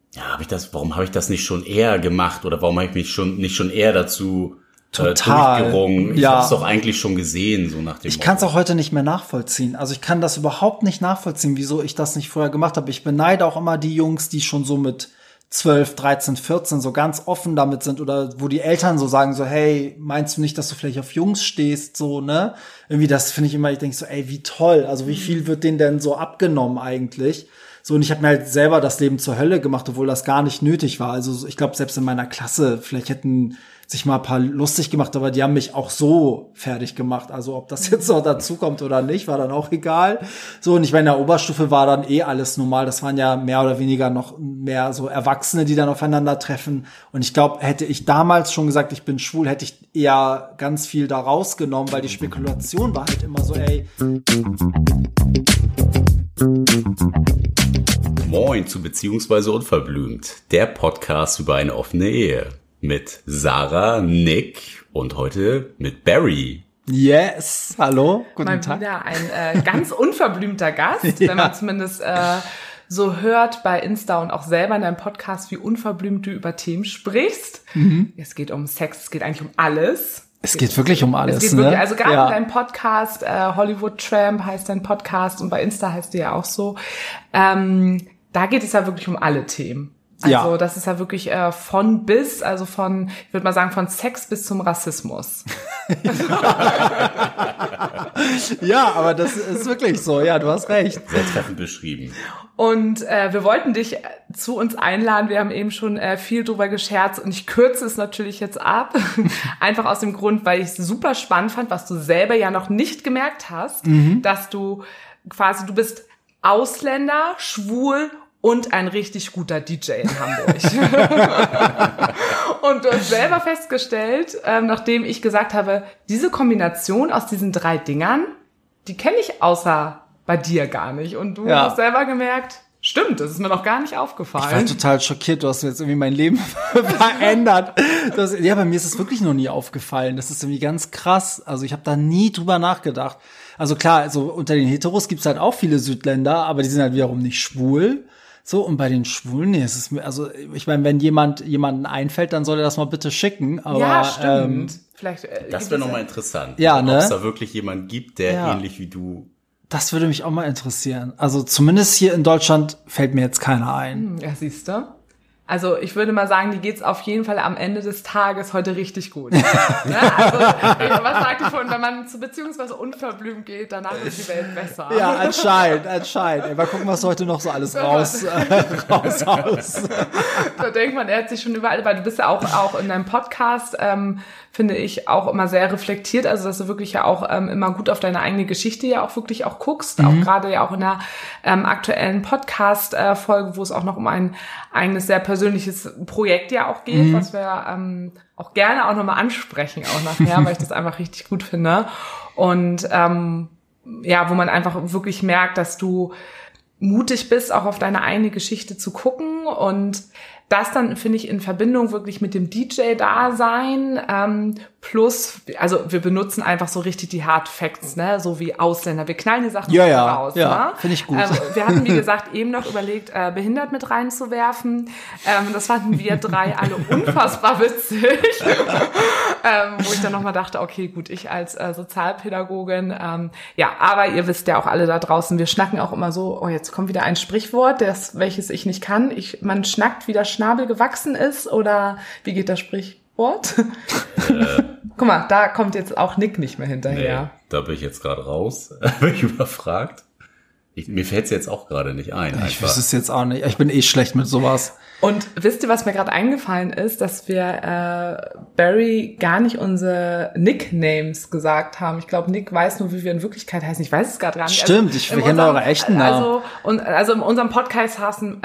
Ja, warum habe ich das nicht schon eher gemacht oder warum habe ich mich nicht schon eher dazu durchgerungen? Ich habe es doch eigentlich schon gesehen, so nach dem Ich kann es auch heute nicht mehr nachvollziehen. Also ich kann das überhaupt nicht nachvollziehen, wieso ich das nicht vorher gemacht habe. Ich beneide auch immer die Jungs, die schon so mit 12, 13, 14 so ganz offen damit sind oder wo die Eltern so sagen so, hey, meinst du nicht, dass du vielleicht auf Jungs stehst, so, ne? Irgendwie das finde ich immer, ich denke so, ey, wie toll. Also wie viel wird denen denn so abgenommen eigentlich? So, und ich habe mir halt selber das Leben zur Hölle gemacht, obwohl das gar nicht nötig war. Also ich glaube, selbst in meiner Klasse, vielleicht hätten sich mal ein paar lustig gemacht, aber die haben mich auch so fertig gemacht. Also ob das jetzt noch dazu kommt oder nicht, war dann auch egal. So, und ich meine, in der Oberstufe war dann alles normal. Das waren ja mehr oder weniger noch mehr so Erwachsene, die dann aufeinandertreffen. Und ich glaube, hätte ich damals schon gesagt, ich bin schwul, hätte ich eher ganz viel da rausgenommen, weil die Spekulation war halt immer so, ey. Moin zu Beziehungsweise Unverblümt, der Podcast über eine offene Ehe. Mit Sarah, Nick und heute mit Barry. Yes, hallo, guten Tag. Mal wieder ein ganz unverblümter Gast, wenn man zumindest so hört bei Insta und auch selber in deinem Podcast, wie unverblümt du über Themen sprichst. Mhm. Es geht um Sex, es geht eigentlich um alles. Es geht wirklich um alles, es geht wirklich, also gerade in deinem Podcast, Hollywood Tramp heißt dein Podcast und bei Insta heißt du ja auch so, da geht es ja wirklich um alle Themen. Also das ist ja wirklich von bis, also von, ich würde mal sagen, von Sex bis zum Rassismus. Ja, aber das ist wirklich so, ja, du hast recht. Sehr treffend beschrieben. Und wir wollten dich zu uns einladen, wir haben eben schon viel drüber gescherzt und ich kürze es natürlich jetzt ab, einfach aus dem Grund, weil ich es super spannend fand, was du selber ja noch nicht gemerkt hast, dass du bist Ausländer, schwul und ein richtig guter DJ in Hamburg. Und du hast selber festgestellt, nachdem ich gesagt habe, diese Kombination aus diesen 3 Dingern, die kenne ich außer bei dir gar nicht. Und du hast selber gemerkt, stimmt, das ist mir noch gar nicht aufgefallen. Ich war total schockiert, du hast jetzt irgendwie mein Leben verändert. Bei mir ist es wirklich noch nie aufgefallen. Das ist irgendwie ganz krass. Also ich habe da nie drüber nachgedacht. Also klar, also unter den Heteros gibt's halt auch viele Südländer, aber die sind halt wiederum nicht schwul. So, und bei den Schwulen, nee, es ist, also, ich meine, wenn jemanden einfällt, dann soll er das mal bitte schicken, aber. Ja, stimmt. Vielleicht, das wäre nochmal interessant. Ja, ne? Ob es da wirklich jemanden gibt, der ähnlich wie du. Das würde mich auch mal interessieren. Also, zumindest hier in Deutschland fällt mir jetzt keiner ein. Ja, siehst du? Also ich würde mal sagen, die geht's auf jeden Fall am Ende des Tages heute richtig gut. Ja, also, was sagte ich vorhin, wenn man zu Beziehungsweise Unverblümt geht, danach ist die Welt besser. Ja, anscheinend. Ey, mal gucken, was heute noch so alles raus. Da denkt man, er hat sich schon überall, weil du bist ja auch in deinem Podcast, finde ich, auch immer sehr reflektiert, also dass du wirklich ja auch immer gut auf deine eigene Geschichte ja auch wirklich auch guckst, auch gerade ja auch in der aktuellen Podcast-Folge, wo es auch noch um ein eigenes, sehr persönliches Projekt ja auch geht, was wir auch gerne auch nochmal ansprechen, auch nachher, weil ich das einfach richtig gut finde. Und wo man einfach wirklich merkt, dass du mutig bist, auch auf deine eigene Geschichte zu gucken und das dann, finde ich, in Verbindung wirklich mit dem DJ-Dasein, plus, also wir benutzen einfach so richtig die Hard Facts, ne, so wie Ausländer. Wir knallen die Sachen raus. Ja, finde ich gut. Wir hatten, wie gesagt, eben noch überlegt, behindert mit reinzuwerfen. Das fanden wir 3 alle unfassbar witzig. Wo ich dann nochmal dachte, okay, gut, ich als Sozialpädagogin, aber ihr wisst ja auch alle da draußen, wir schnacken auch immer so, oh, jetzt kommt wieder ein Sprichwort, welches ich nicht kann. Man schnackt, wie der Schnabel gewachsen ist, oder wie geht das Sprichwort? Guck mal, da kommt jetzt auch Nick nicht mehr hinterher. Nee, da bin ich jetzt gerade raus. Bin ich überfragt. Mir fällt es jetzt auch gerade nicht ein. Ich wüsste es jetzt auch nicht. Ich bin schlecht mit sowas. Und wisst ihr, was mir gerade eingefallen ist, dass wir Barry gar nicht unsere Nicknames gesagt haben. Ich glaube, Nick weiß nur, wie wir in Wirklichkeit heißen. Ich weiß es gerade gar nicht. Stimmt, ich kenne eure echten Namen. Also in unserem Podcast heißen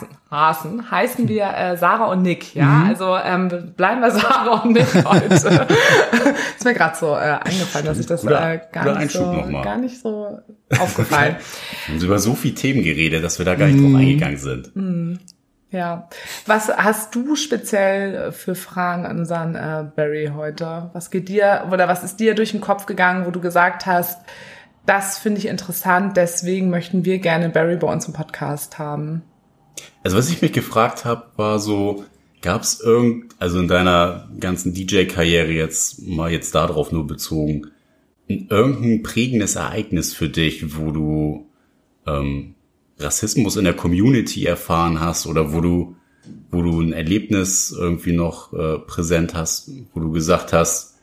wir Sarah und Nick. Ja, also bleiben wir Sarah und Nick heute. Ist mir gerade so eingefallen, dass ich das gar nicht so aufgefallen. Wir haben über so viele Themen geredet, dass wir da gar nicht drauf eingegangen sind. Ja. Was hast du speziell für Fragen an unseren Barry heute? Was ist dir durch den Kopf gegangen, wo du gesagt hast, das finde ich interessant, deswegen möchten wir gerne Barry bei uns im Podcast haben? Also was ich mich gefragt habe, war so, gab es also in deiner ganzen DJ-Karriere jetzt darauf nur bezogen, irgendein prägendes Ereignis für dich, wo du Rassismus in der Community erfahren hast oder wo du ein Erlebnis irgendwie noch präsent hast, wo du gesagt hast,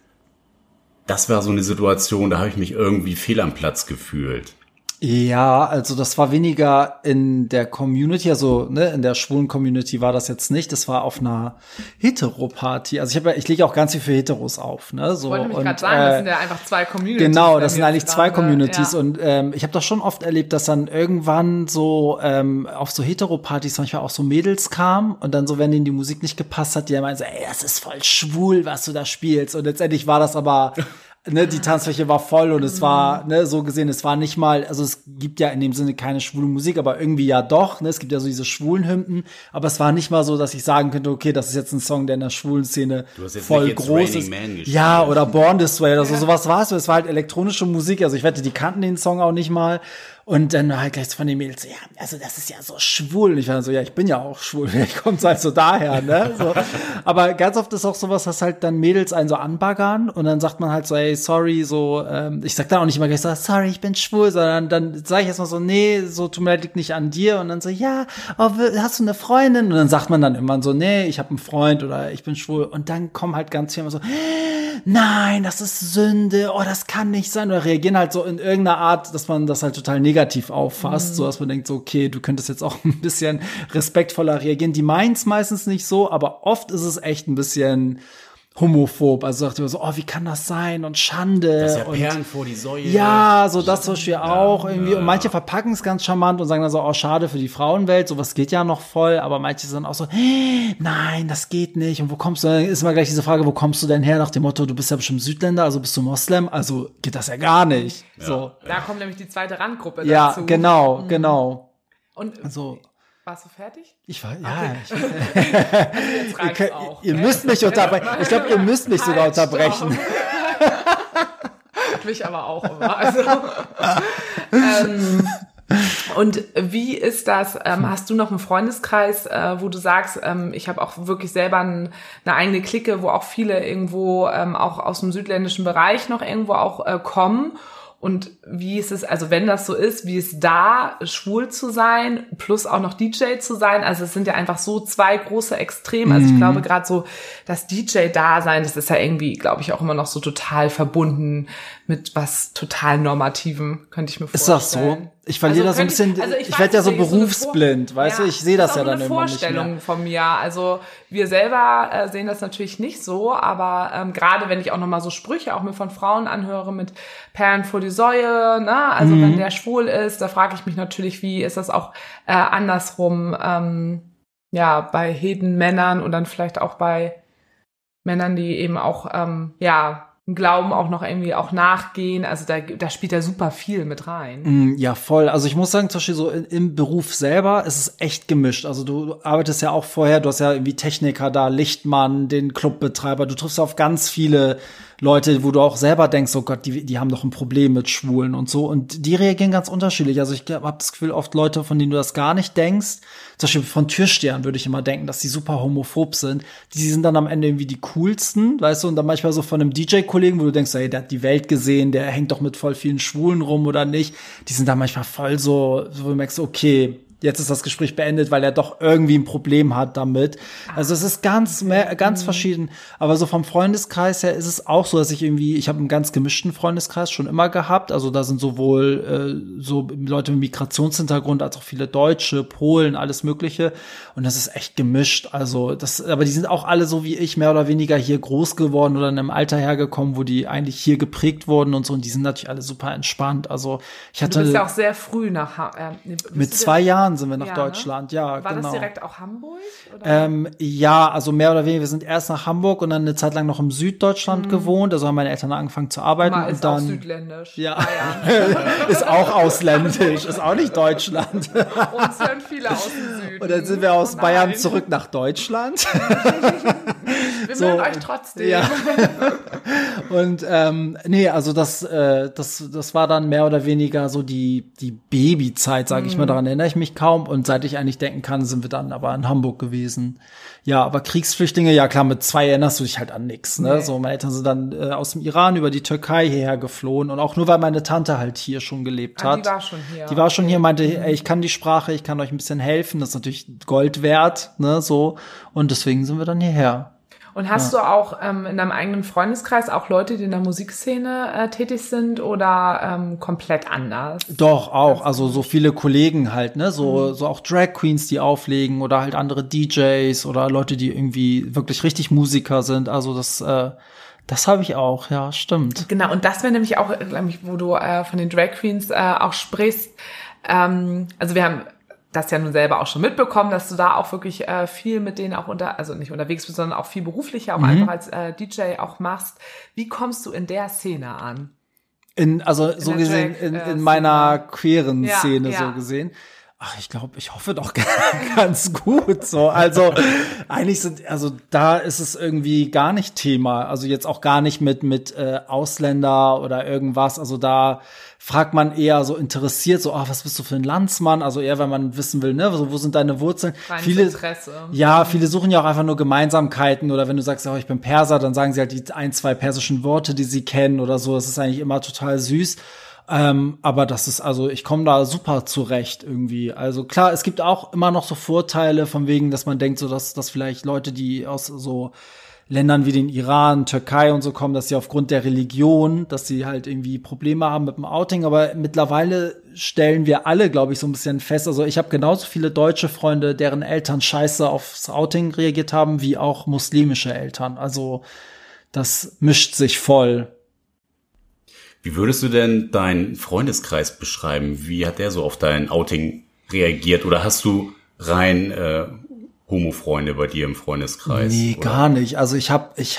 das war so eine Situation, da habe ich mich irgendwie fehl am Platz gefühlt. Ja, also das war weniger in der Community, also in der schwulen Community war das jetzt nicht. Das war auf einer Hetero-Party. Also ich lege auch ganz viel für Heteros auf. Ne? So, ich wollte nämlich gerade sagen, das sind ja einfach zwei Communities. Genau, das sind eigentlich zwei Communities. Ja. Und ich habe das schon oft erlebt, dass dann irgendwann so auf so Hetero-Partys manchmal auch so Mädels kamen und dann so, wenn denen die Musik nicht gepasst hat, die dann meinen so, ey, das ist voll schwul, was du da spielst. Und letztendlich war das aber die Tanzfläche war voll und es war, so gesehen, es war nicht mal, also es gibt ja in dem Sinne keine schwule Musik, aber irgendwie ja doch, es gibt ja so diese schwulen Hymnen, aber es war nicht mal so, dass ich sagen könnte, okay, das ist jetzt ein Song, der in der schwulen Szene voll groß ist. Ja, oder Born This Way oder so, sowas war es. Es war halt elektronische Musik, also ich wette, die kannten den Song auch nicht mal. Und dann halt gleich von den Mädels, ja, also das ist ja so schwul. Und ich war so, ja, ich bin ja auch schwul, vielleicht kommt's halt so daher, ne? So. Aber ganz oft ist auch sowas, dass halt dann Mädels einen so anbaggern und dann sagt man halt so, ey, sorry, so, ich sag dann auch nicht immer gleich so, sorry, ich bin schwul, sondern dann sage ich erstmal so, nee, so tut mir leid, liegt nicht an dir. Und dann so, ja, oh, hast du eine Freundin? Und dann sagt man dann irgendwann so, nee, ich habe einen Freund oder ich bin schwul. Und dann kommen halt ganz viele immer so, nein, das ist Sünde, oh, das kann nicht sein. Oder reagieren halt so in irgendeiner Art, dass man das halt total negativ auffasst, so dass man denkt so, okay, du könntest jetzt auch ein bisschen respektvoller reagieren. Die meinen's meistens nicht so, aber oft ist es echt ein bisschen homophob. Also sagt immer so, oh, wie kann das sein? Und Schande. Das ist ja und Perlen vor die Säue. Ja, so das zum Beispiel auch irgendwie. Und manche verpacken es ganz charmant und sagen dann so, oh, schade für die Frauenwelt. Sowas geht ja noch voll. Aber manche sind auch so, nein, das geht nicht. Und wo kommst du denn? Ist immer gleich diese Frage, wo kommst du denn her? Nach dem Motto, du bist ja bestimmt Südländer, also bist du Moslem. Also geht das ja gar nicht. Ja. So. Da kommt nämlich die zweite Randgruppe ja, dazu. Ja, genau. Und also, warst du fertig? Ich war, ja. Jetzt reicht's auch. Ihr müsst mich unterbrechen. Ich glaube, ihr müsst mich sogar unterbrechen. Mich aber auch immer. Also, und wie ist das? Hast du noch einen Freundeskreis, wo du sagst, ich habe auch wirklich selber eine eigene Clique, wo auch viele irgendwo auch aus dem südländischen Bereich noch irgendwo auch kommen? Und wie ist es, also wenn das so ist, wie ist da, schwul zu sein, plus auch noch DJ zu sein? Also es sind ja einfach so zwei große Extreme. Also ich glaube gerade so, das DJ-Dasein, das ist ja irgendwie, glaube ich, auch immer noch so total verbunden mit was total Normativem, könnte ich mir vorstellen. Ist das so? Ich verliere da so ein bisschen, ich werde ja so berufsblind, weißt du, ich sehe das ja dann immer nicht mehr. Das ist eine Vorstellung von mir. Also wir selber sehen das natürlich nicht so, aber gerade wenn ich auch nochmal so Sprüche auch mir von Frauen anhöre mit Perlen vor die Säue, ne? Also wenn der schwul ist, da frage ich mich natürlich, wie ist das auch andersrum, bei heden Männern und dann vielleicht auch bei Männern, die eben auch, Glauben auch noch irgendwie auch nachgehen, also da spielt ja super viel mit rein. Ja, voll. Also ich muss sagen, zum Beispiel so im Beruf selber ist es echt gemischt. Also du arbeitest ja auch vorher, du hast ja irgendwie Techniker da, Lichtmann, den Clubbetreiber, du triffst auf ganz viele Leute, wo du auch selber denkst, oh Gott, die haben doch ein Problem mit Schwulen und so. Und die reagieren ganz unterschiedlich. Also ich habe das Gefühl, oft Leute, von denen du das gar nicht denkst, zum Beispiel von Türstehern würde ich immer denken, dass die super homophob sind. Die sind dann am Ende irgendwie die coolsten, weißt du, und dann manchmal so von einem DJ-Kollegen, wo du denkst, ey, der hat die Welt gesehen, der hängt doch mit voll vielen Schwulen rum oder nicht. Die sind dann manchmal voll so, wo du merkst, okay, jetzt ist das Gespräch beendet, weil er doch irgendwie ein Problem hat damit. Also es ist ganz verschieden. Aber so vom Freundeskreis her ist es auch so, dass ich habe einen ganz gemischten Freundeskreis schon immer gehabt. Also da sind sowohl so Leute mit Migrationshintergrund als auch viele Deutsche, Polen, alles Mögliche. Und das ist echt gemischt. Also aber die sind auch alle so wie ich, mehr oder weniger hier groß geworden oder in einem Alter hergekommen, wo die eigentlich hier geprägt wurden und so. Und die sind natürlich alle super entspannt. Also ich hatte. Du bist ja auch sehr früh mit 2 Jahren sind wir nach Deutschland, ne? Ja, genau. War das direkt auch Hamburg? Oder? Ja, also mehr oder weniger, wir sind erst nach Hamburg und dann eine Zeit lang noch im Süddeutschland gewohnt, also haben meine Eltern angefangen zu arbeiten. Mal ist und dann, auch südländisch. Ja, ist auch ausländisch, ist auch nicht Deutschland. Uns hören viele aus dem Süden. Und dann sind wir aus Bayern zurück nach Deutschland. Wir mögen euch trotzdem. Ja. Und nee, also das war dann mehr oder weniger so die Babyzeit, sage ich mal, daran erinnere ich mich kaum. Und seit ich eigentlich denken kann, sind wir dann aber in Hamburg gewesen. Ja, aber Kriegsflüchtlinge, ja klar, mit 2 erinnerst du dich halt an nichts. Ne? Nee. So, meine Eltern sind dann aus dem Iran über die Türkei hierher geflohen. Und auch nur, weil meine Tante halt hier schon gelebt hat. Die war schon hier. Die war schon hier, meinte, ey, ich kann die Sprache, ich kann euch ein bisschen helfen. Das ist natürlich Gold wert, ne, so. Und deswegen sind wir dann hierher. Und hast du auch in deinem eigenen Freundeskreis auch Leute, die in der Musikszene tätig sind oder komplett anders? Doch, auch. Also so viele Kollegen halt, ne? So auch Drag Queens, die auflegen oder halt andere DJs oder Leute, die irgendwie wirklich richtig Musiker sind. Also das habe ich auch, ja, stimmt. Genau, und das wäre nämlich auch, wo du von den Drag Queens auch sprichst. Also wir haben das ja nun selber auch schon mitbekommen, dass du da auch wirklich viel mit denen auch also nicht unterwegs bist, sondern auch viel beruflicher, auch einfach als DJ auch machst. Wie kommst du in der Szene an? Also so gesehen, in meiner queeren Szene so gesehen. Ach, ich hoffe doch ganz gut, so. Also, eigentlich da ist es irgendwie gar nicht Thema. Also jetzt auch gar nicht mit Ausländer oder irgendwas. Also da fragt man eher so interessiert, so, was bist du für ein Landsmann? Also eher, wenn man wissen will, ne, so, wo sind deine Wurzeln? Viele suchen ja auch einfach nur Gemeinsamkeiten oder wenn du sagst, ich bin Perser, dann sagen sie halt die 1, 2 persischen Worte, die sie kennen oder so. Das ist eigentlich immer total süß. Aber das ist, ich komme da super zurecht irgendwie. Also klar, es gibt auch immer noch so Vorteile von wegen, dass man denkt, so dass vielleicht Leute, die aus so Ländern wie den Iran, Türkei und so kommen, dass sie aufgrund der Religion, dass sie halt irgendwie Probleme haben mit dem Outing. Aber mittlerweile stellen wir alle, glaube ich, so ein bisschen fest. Also ich habe genauso viele deutsche Freunde, deren Eltern scheiße aufs Outing reagiert haben, wie auch muslimische Eltern. Also das mischt sich voll. Wie würdest du denn deinen Freundeskreis beschreiben? Wie hat der so auf dein Outing reagiert? Oder hast du rein Homo-Freunde bei dir im Freundeskreis? Nee, oder? Gar nicht. Also es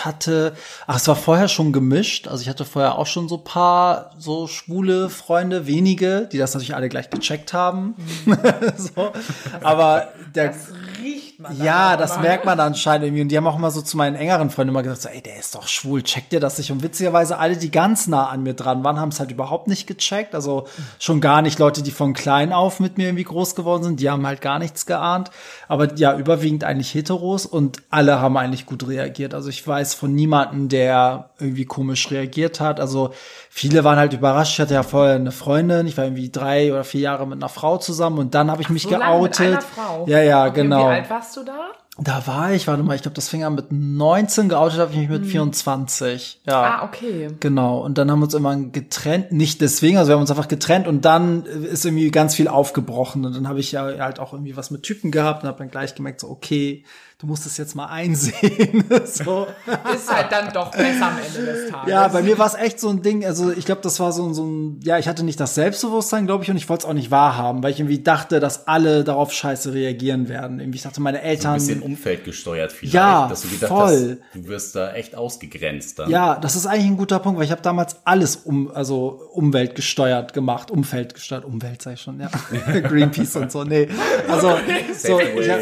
war vorher schon gemischt. Also ich hatte vorher auch schon so paar so schwule Freunde, wenige, die das natürlich alle gleich gecheckt haben. So. Aber das riecht man. Ja, das merkt man anscheinend irgendwie. Und die haben auch immer so zu meinen engeren Freunden immer gesagt, so, ey, der ist doch schwul, checkt ihr das nicht? Und witzigerweise alle, die ganz nah an mir dran waren, haben es halt überhaupt nicht gecheckt. Also schon gar nicht Leute, die von klein auf mit mir irgendwie groß geworden sind. Die haben halt gar nichts geahnt. Aber ja, überwiegend eigentlich Heteros und alle haben eigentlich gut reagiert. Also ich weiß von niemandem, der irgendwie komisch reagiert hat. Also viele waren halt überrascht. Ich hatte ja vorher eine Freundin. Ich war irgendwie 3 oder 4 Jahre mit einer Frau zusammen und dann habe ich mich geoutet. Mit einer Frau? Ja, okay, genau. Wie alt warst du da? Da war ich, warte mal, ich glaube, das fing an mit 19, geoutet habe ich mich mit 24. Ja. Okay. Genau. Und dann haben wir uns irgendwann getrennt. Nicht deswegen, also wir haben uns einfach getrennt und dann ist irgendwie ganz viel aufgebrochen. Und dann habe ich ja halt auch irgendwie was mit Typen gehabt und habe dann gleich gemerkt, so, okay, du musst es jetzt mal einsehen. So. Ist halt dann doch besser am Ende des Tages. Ja, bei mir war es echt so ein Ding, also ich glaube, das war so ein, ja, ich hatte nicht das Selbstbewusstsein, glaube ich, und ich wollte es auch nicht wahrhaben, weil ich irgendwie dachte, dass alle darauf scheiße reagieren werden. Irgendwie, ich dachte, meine Eltern... So ein bisschen umfeldgesteuert vielleicht, ja, dass du gedacht voll. hast, du wirst da echt ausgegrenzt dann. Ja, das ist eigentlich ein guter Punkt, weil ich habe damals alles umweltgesteuert gemacht. Umfeld gesteuert, Umwelt sag ich schon, ja. Greenpeace und so, nee. Also, so,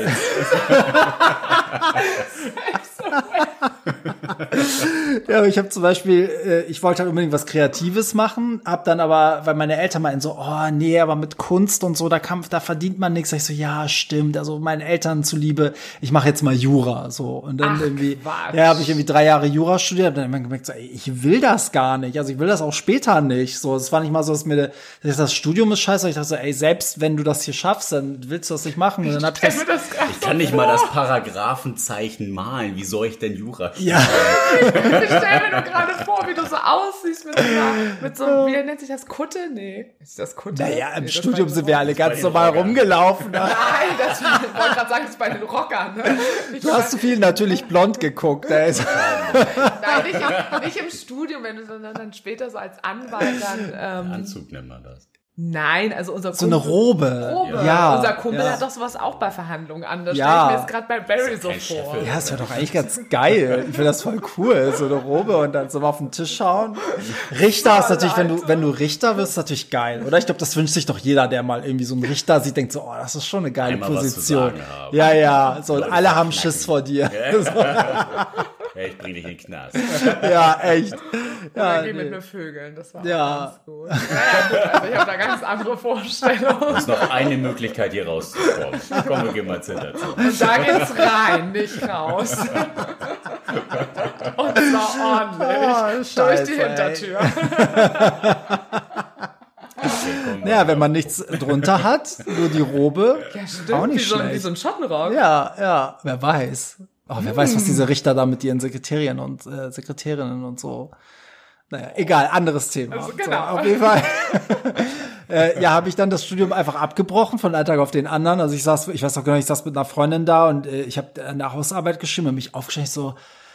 ja, ich habe zum Beispiel, ich wollte halt unbedingt was Kreatives machen, hab dann aber, weil meine Eltern meinten so, oh nee, aber mit Kunst und so, da verdient man nichts. Sag ich so, ja, stimmt, also meinen Eltern zuliebe, ich mache jetzt mal Jura, so. Und dann habe ich irgendwie 3 Jahre Jura studiert, hab dann immer gemerkt, so, ey, ich will das gar nicht, also ich will das auch später nicht, so. Es war nicht mal so, dass das Studium ist scheiße, ich dachte so, ey, selbst wenn du das hier schaffst, dann willst du das nicht machen. Und dann hab ich kann nicht mal das Paragraphenzeichen malen, wie soll ich denn Jura studieren? Ja. Ich stelle mir nur gerade vor, wie du so aussiehst mit so, wie nennt sich das, Kutte? Nee. Ist das Kutte? Naja, im Studium sind wir alle ganz normal rumgelaufen. Nein, das wollte ich gerade sagen, das ist bei den Rockern. Ne? Du hast zu viel natürlich blond geguckt. Nein, nicht im Studium, wenn du, sondern dann später so als Anwalt dann. Anzug nennt man das. Nein, also unser So eine Robe. Ja. Unser Kumpel ja. hat doch sowas auch bei Verhandlungen an. Das Ja. stelle ich mir jetzt gerade bei Barry so vor. Ja, das wäre doch eigentlich ganz geil. Ich finde das voll cool, so eine Robe und dann so mal auf den Tisch schauen. Richter ist natürlich, wenn du Richter wirst, ist natürlich geil, oder? Ich glaube, das wünscht sich doch jeder, der mal irgendwie so einen Richter sieht, denkt so, oh, das ist schon eine geile Einmal Position. was zu sagen haben. Ja, so Leute alle haben verknacken. Schiss vor dir. Ja, ich bring dich in den Knast. Ja, echt. Ja, Ja, geh mit nee. mir Vögeln, das war Ja. ganz gut. Ja, gut, also ich habe da ganz andere Vorstellungen. Das ist noch eine Möglichkeit, hier rauszukommen. Komm, wir gehen mal zu dazu. Und da geht's rein, nicht raus. Und zwar ordentlich. Oh, durch die Scheiße, Hintertür. Ja, wenn man nichts drunter hat, nur die Robe, Ja, stimmt. auch nicht wie schlecht. so ein Schottenrock. Ja, wer weiß. Oh, wer weiß, was diese Richter da mit ihren Sekretärinnen und so. Naja, egal, anderes Thema. Also, genau. So, auf jeden Fall. Ja, habe ich dann das Studium einfach abgebrochen von einem Tag auf den anderen. Also ich weiß noch genau, ich saß mit einer Freundin da und ich habe eine Hausarbeit geschrieben und mich aufgestellt, so,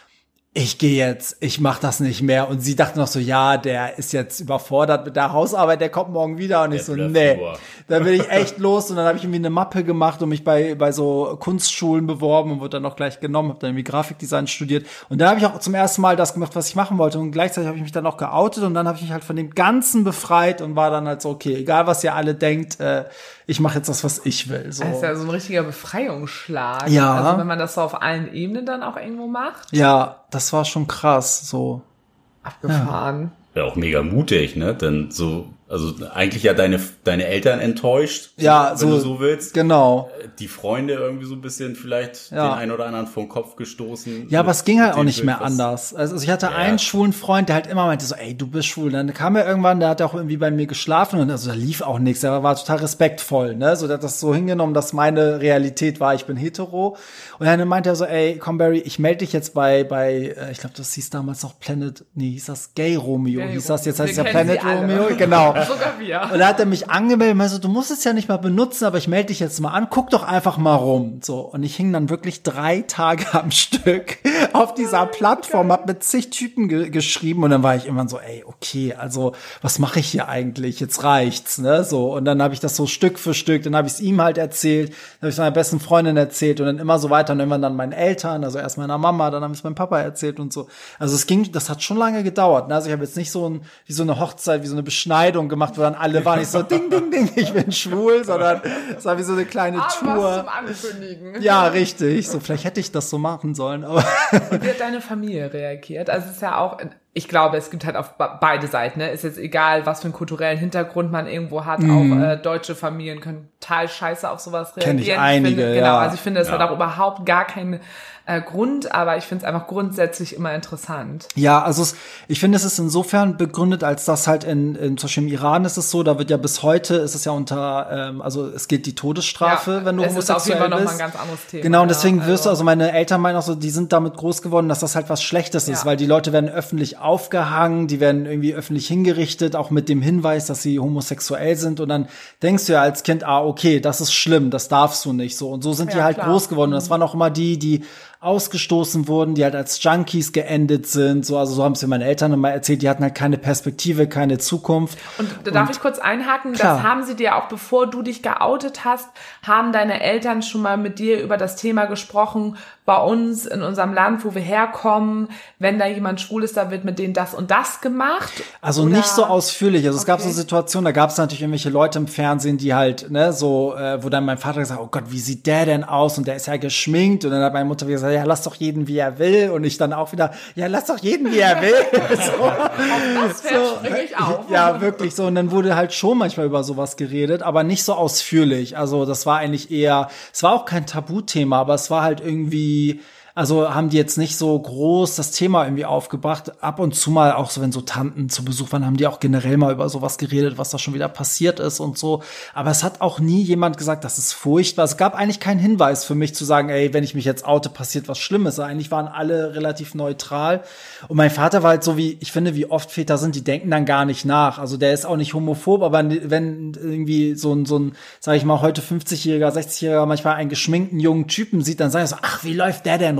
ich gehe jetzt, ich mache das nicht mehr. Und sie dachte noch so, ja, der ist jetzt überfordert mit der Hausarbeit, der kommt morgen wieder. Und ich so, blöfft nee, nur. da bin ich echt los. Und dann habe ich irgendwie eine Mappe gemacht und mich bei so Kunstschulen beworben und wurde dann auch gleich genommen, habe dann irgendwie Grafikdesign studiert. Und da habe ich auch zum ersten Mal das gemacht, was ich machen wollte. Und gleichzeitig habe ich mich dann auch geoutet und dann habe ich mich halt von dem Ganzen befreit und war dann halt so, okay, egal was ihr alle denkt, ich mache jetzt das, was ich will. So. Das ist ja so ein richtiger Befreiungsschlag. Ja. Also wenn man das so auf allen Ebenen dann auch irgendwo macht. Ja, das war schon krass, so. Abgefahren. Ja, auch mega mutig, ne? Denn so, also eigentlich ja deine Eltern enttäuscht, Ja, wenn so, du so willst. Genau. Die Freunde irgendwie so ein bisschen vielleicht Ja. den einen oder anderen vom Kopf gestoßen. Ja, aber es ging halt auch dem nicht mehr Bild, was- anders. Also ich hatte einen schwulen Freund, der halt immer meinte so, ey, du bist schwul. Dann kam er irgendwann, der hat auch irgendwie bei mir geschlafen und also da lief auch nichts. Er war total respektvoll, ne? So, der hat das so hingenommen, dass meine Realität war, ich bin hetero. Und dann meinte er so, ey, komm Barry, ich melde dich jetzt bei ich glaube, das hieß damals noch hieß das Gay Romeo, Gay hieß das, jetzt heißt es Wir ja kennen Planet sie alle. Romeo, genau. Sogar wir. Und da hat er mich angemeldet und meinte so, du musst es ja nicht mal benutzen, aber ich melde dich jetzt mal an, guck doch einfach mal rum. So, und ich hing dann wirklich 3 Tage am Stück auf dieser Plattform, hab mit zig Typen geschrieben und dann war ich irgendwann so, ey, okay, also was mache ich hier eigentlich? Jetzt reicht's, ne? So, und dann habe ich das so Stück für Stück, dann habe ich es ihm halt erzählt, dann habe ich es meiner besten Freundin erzählt und dann immer so weiter und irgendwann dann meinen Eltern, also erst meiner Mama, dann habe ich es meinem Papa erzählt und so. Also das hat schon lange gedauert, ne? Also ich habe jetzt nicht wie so eine Hochzeit, wie so eine Beschneidung gemacht, wo dann alle waren nicht so ding, ding, ding, ich bin schwul, sondern es war wie so eine kleine Aber was Tour. zum Ankündigen. Ja, richtig. So, vielleicht hätte ich das so machen sollen, aber Wie hat deine Familie reagiert? Also es ist ja auch, ich glaube, es gibt halt auf beide Seiten, ne? Ist jetzt egal, was für einen kulturellen Hintergrund man irgendwo hat. Auch deutsche Familien können total scheiße auf sowas reagieren. Kenn ich einige, finde, ja. Genau, also ich finde, es Ja. hat auch überhaupt gar keinen Grund, aber ich finde es einfach grundsätzlich immer interessant. ja, also ich finde, es ist insofern begründet, als dass halt zum Beispiel im Iran ist es so, da wird ja bis heute, ist es ja unter, also es gilt die Todesstrafe, wenn du es ist auf jeden homosexuell Fall nochmal bist. ein ganz anderes Thema. Genau, und deswegen ja, wirst du, also meine Eltern meinen auch so, die sind damit groß geworden, dass das halt was Schlechtes ist, Ja. weil die Leute werden öffentlich aufgehangen, die werden irgendwie öffentlich hingerichtet, auch mit dem Hinweis, dass sie homosexuell sind und dann denkst du ja als Kind, okay, das ist schlimm, das darfst du nicht so und so sind die Ja, halt klar. groß geworden und das waren auch immer die ausgestoßen wurden, die halt als Junkies geendet sind, so, also so haben es mir meine Eltern immer erzählt, die hatten halt keine Perspektive, keine Zukunft. Und da darf ich kurz einhaken, Klar. das haben sie dir auch, bevor du dich geoutet hast, haben deine Eltern schon mal mit dir über das Thema gesprochen, bei uns in unserem Land, wo wir herkommen, wenn da jemand schwul ist, da wird mit denen das und das gemacht? Also Oder? nicht so ausführlich. Also es gab so Okay. Situationen, da gab es natürlich irgendwelche Leute im Fernsehen, die halt, ne, so, wo dann mein Vater gesagt hat, oh Gott, wie sieht der denn aus? Und der ist ja geschminkt. Und dann hat meine Mutter wieder gesagt, ja, lass doch jeden, wie er will. Und ich dann auch wieder, ja, lass doch jeden, wie er will. so. Das Pferd springe ich auf. Ja, wirklich so. Und dann wurde halt schon manchmal über sowas geredet, aber nicht so ausführlich. Also das war eigentlich eher, es war auch kein Tabuthema, aber es war halt irgendwie, also haben die jetzt nicht so groß das Thema irgendwie aufgebracht. Ab und zu mal auch so, wenn so Tanten zu Besuch waren, haben die auch generell mal über sowas geredet, was da schon wieder passiert ist und so. Aber es hat auch nie jemand gesagt, das ist furchtbar. Es gab eigentlich keinen Hinweis für mich zu sagen, ey, wenn ich mich jetzt oute, passiert was Schlimmes. Eigentlich waren alle relativ neutral. Und mein Vater war halt so wie, ich finde, wie oft Väter sind, die denken dann gar nicht nach. Also der ist auch nicht homophob, aber wenn irgendwie so ein, sag ich mal, heute 50-Jähriger, 60-Jähriger manchmal einen geschminkten jungen Typen sieht, dann sagt er so, ach, wie läuft der denn rum?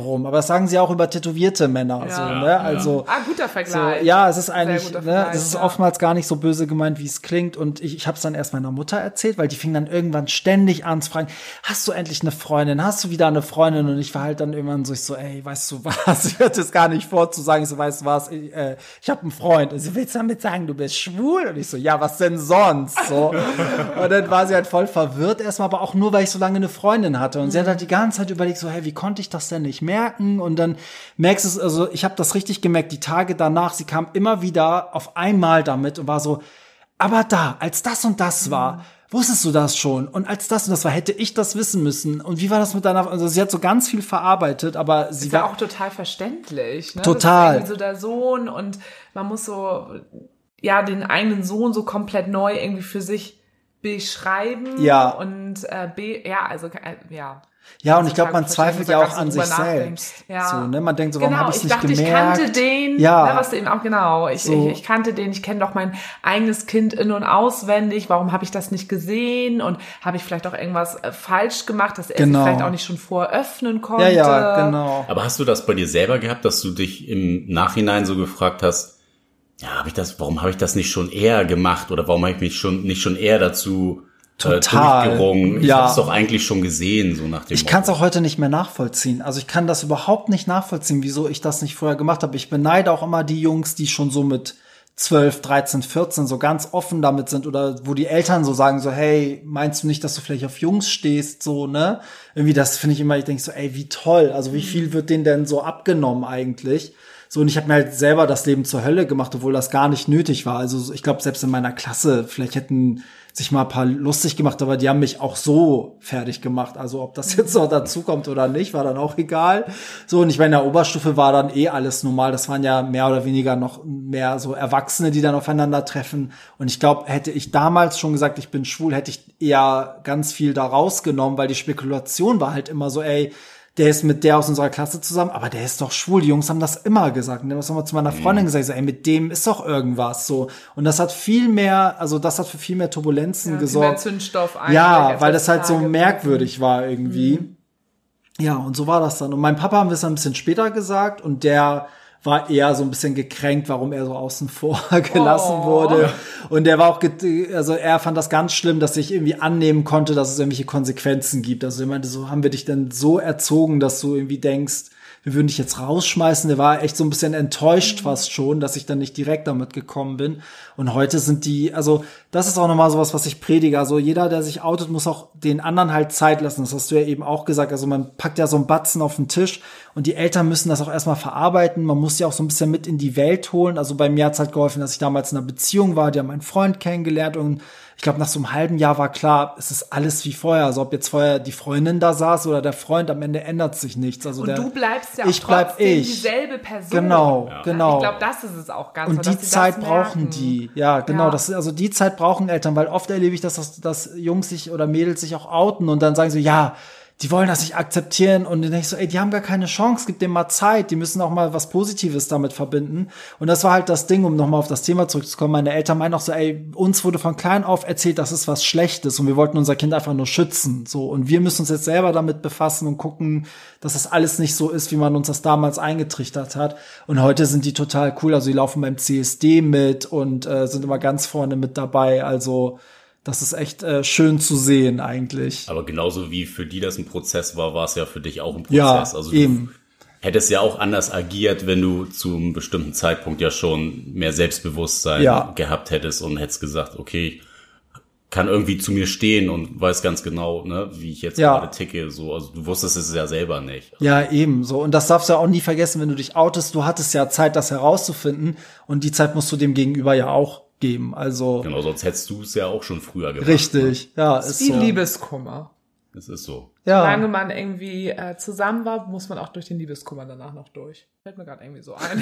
rum. Aber das sagen sie auch über tätowierte Männer. Ja. So, ne? Also, guter Vergleich. so, ja, es ist eigentlich, Sehr guter ne, Vergleich, das ist ja. oftmals gar nicht so böse gemeint, wie es klingt. Und ich habe es dann erst meiner Mutter erzählt, weil die fing dann irgendwann ständig an zu fragen, hast du endlich eine Freundin? Hast du wieder eine Freundin? Und ich war halt dann irgendwann so, ey, weißt du was? Ich hatte es gar nicht vor zu sagen. Ich so, weißt du was? Ich habe einen Freund. Und sie, willst du damit sagen, du bist schwul? Und ich so, ja, was denn sonst? So. Und dann war sie halt voll verwirrt erstmal, aber auch nur, weil ich so lange eine Freundin hatte. Und sie hat halt die ganze Zeit überlegt, so, hey, wie konnte ich das denn nicht merken? Und dann merkst du es, also ich habe das richtig gemerkt, die Tage danach, sie kam immer wieder auf einmal damit und war so, aber da, als das und das war, wusstest du das schon? Und als das und das war, hätte ich das wissen müssen. Und wie war das mit deiner, also sie hat so ganz viel verarbeitet, aber sie ist war ja auch total verständlich. Ne? Total. Das ist irgendwie so der Sohn und man muss so, ja, den eigenen Sohn so komplett neu irgendwie für sich beschreiben. Ja. Und ja. Ja, und ich glaube, man Verstehen, zweifelt dass ja du auch gar an nicht so sich drüber selbst. nachdenkst. Ja. So, ne? Man denkt so, warum habe ich es nicht dachte, gemerkt? Ich kannte den, Ja. ne, was du eben auch, genau, So. ich kannte den, ich kenne doch mein eigenes Kind in- und auswendig, warum habe ich das nicht gesehen und habe ich vielleicht auch irgendwas falsch gemacht, dass er sich vielleicht auch nicht schon vorher öffnen konnte. Ja, genau. Aber hast du das bei dir selber gehabt, dass du dich im Nachhinein so gefragt hast, ja, warum habe ich das nicht schon eher gemacht oder warum habe ich mich nicht schon eher dazu durchgerungen? Ich habe es doch eigentlich schon gesehen, so nach dem Ich kann es auch heute nicht mehr nachvollziehen. Also ich kann das überhaupt nicht nachvollziehen, wieso ich das nicht vorher gemacht habe. Ich beneide auch immer die Jungs, die schon so mit 12, 13, 14 so ganz offen damit sind oder wo die Eltern so sagen so, hey, meinst du nicht, dass du vielleicht auf Jungs stehst, so, ne? Irgendwie das finde ich immer, ich denke so, ey, wie toll. Also wie viel wird denen denn so abgenommen eigentlich? So, und ich habe mir halt selber das Leben zur Hölle gemacht, obwohl das gar nicht nötig war. Also ich glaube, selbst in meiner Klasse, vielleicht hätten sich mal ein paar lustig gemacht, aber die haben mich auch so fertig gemacht. Also ob das jetzt noch dazu kommt oder nicht, war dann auch egal. So, und ich meine, in der Oberstufe war dann alles normal. Das waren ja mehr oder weniger noch mehr so Erwachsene, die dann aufeinandertreffen. Und ich glaube, hätte ich damals schon gesagt, ich bin schwul, hätte ich eher ganz viel da rausgenommen, weil die Spekulation war halt immer so, ey, der ist mit der aus unserer Klasse zusammen, aber der ist doch schwul. Die Jungs haben das immer gesagt. Und die haben das immer zu meiner Freundin gesagt, so, ey, mit dem ist doch irgendwas, so. Und das hat das hat für viel mehr Turbulenzen gesorgt. Viel mehr Zündstoff ja, weil das halt so merkwürdig war irgendwie. Ja, und so war das dann. Und meinem Papa haben wir es dann ein bisschen später gesagt und der war eher so ein bisschen gekränkt, warum er so außen vor gelassen wurde. Und der war auch, also er fand das ganz schlimm, dass ich irgendwie annehmen konnte, dass es irgendwelche Konsequenzen gibt. Also er meinte so, haben wir dich denn so erzogen, dass du irgendwie denkst, wir würden dich jetzt rausschmeißen. Der war echt so ein bisschen enttäuscht fast schon, dass ich dann nicht direkt damit gekommen bin. Und heute sind die, also das ist auch nochmal sowas, was ich predige. Also jeder, der sich outet, muss auch den anderen halt Zeit lassen. Das hast du ja eben auch gesagt. Also man packt ja so einen Batzen auf den Tisch und die Eltern müssen das auch erstmal verarbeiten. Man muss die auch so ein bisschen mit in die Welt holen. Also bei mir hat's halt geholfen, dass ich damals in einer Beziehung war. Die haben meinen Freund kennengelernt und ich glaube, nach so einem halben Jahr war klar, es ist alles wie vorher. Also ob jetzt vorher die Freundin da saß oder der Freund, am Ende ändert sich nichts. Also und du bleibst ja auch trotzdem dieselbe Person. Genau, genau. Ich glaube, das ist es auch ganz. Und die Zeit brauchen die. Ja, genau. Ja. Also die Zeit brauchen Eltern, weil oft erlebe ich, dass Jungs sich oder Mädels sich auch outen und dann sagen so, ja, die wollen das nicht akzeptieren und dann denke ich so, ey, die haben gar keine Chance, gib dem mal Zeit, die müssen auch mal was Positives damit verbinden. Und das war halt das Ding, um nochmal auf das Thema zurückzukommen. Meine Eltern meinen auch so, ey, uns wurde von klein auf erzählt, das ist was Schlechtes und wir wollten unser Kind einfach nur schützen. So, und wir müssen uns jetzt selber damit befassen und gucken, dass das alles nicht so ist, wie man uns das damals eingetrichtert hat. Und heute sind die total cool, also die laufen beim CSD mit und sind immer ganz vorne mit dabei, also das ist echt schön zu sehen eigentlich. Aber genauso wie für die das ein Prozess war, war es ja für dich auch ein Prozess. Ja, also eben. Du hättest ja auch anders agiert, wenn du zu einem bestimmten Zeitpunkt ja schon mehr Selbstbewusstsein gehabt hättest und hättest gesagt, okay, ich kann irgendwie zu mir stehen und weiß ganz genau, ne, wie ich jetzt gerade ticke. So, also du wusstest es ja selber nicht. Ja, eben so. Und das darfst du ja auch nie vergessen, wenn du dich outest. Du hattest ja Zeit, das herauszufinden. Und die Zeit musst du dem Gegenüber ja auch geben. Also genau, sonst hättest du es ja auch schon früher gemacht. Richtig, ne? Ja, ist wie so. Liebeskummer. Es ist so. Ja. Solange man irgendwie zusammen war, muss man auch durch den Liebeskummer danach noch durch. Fällt mir gerade irgendwie so ein.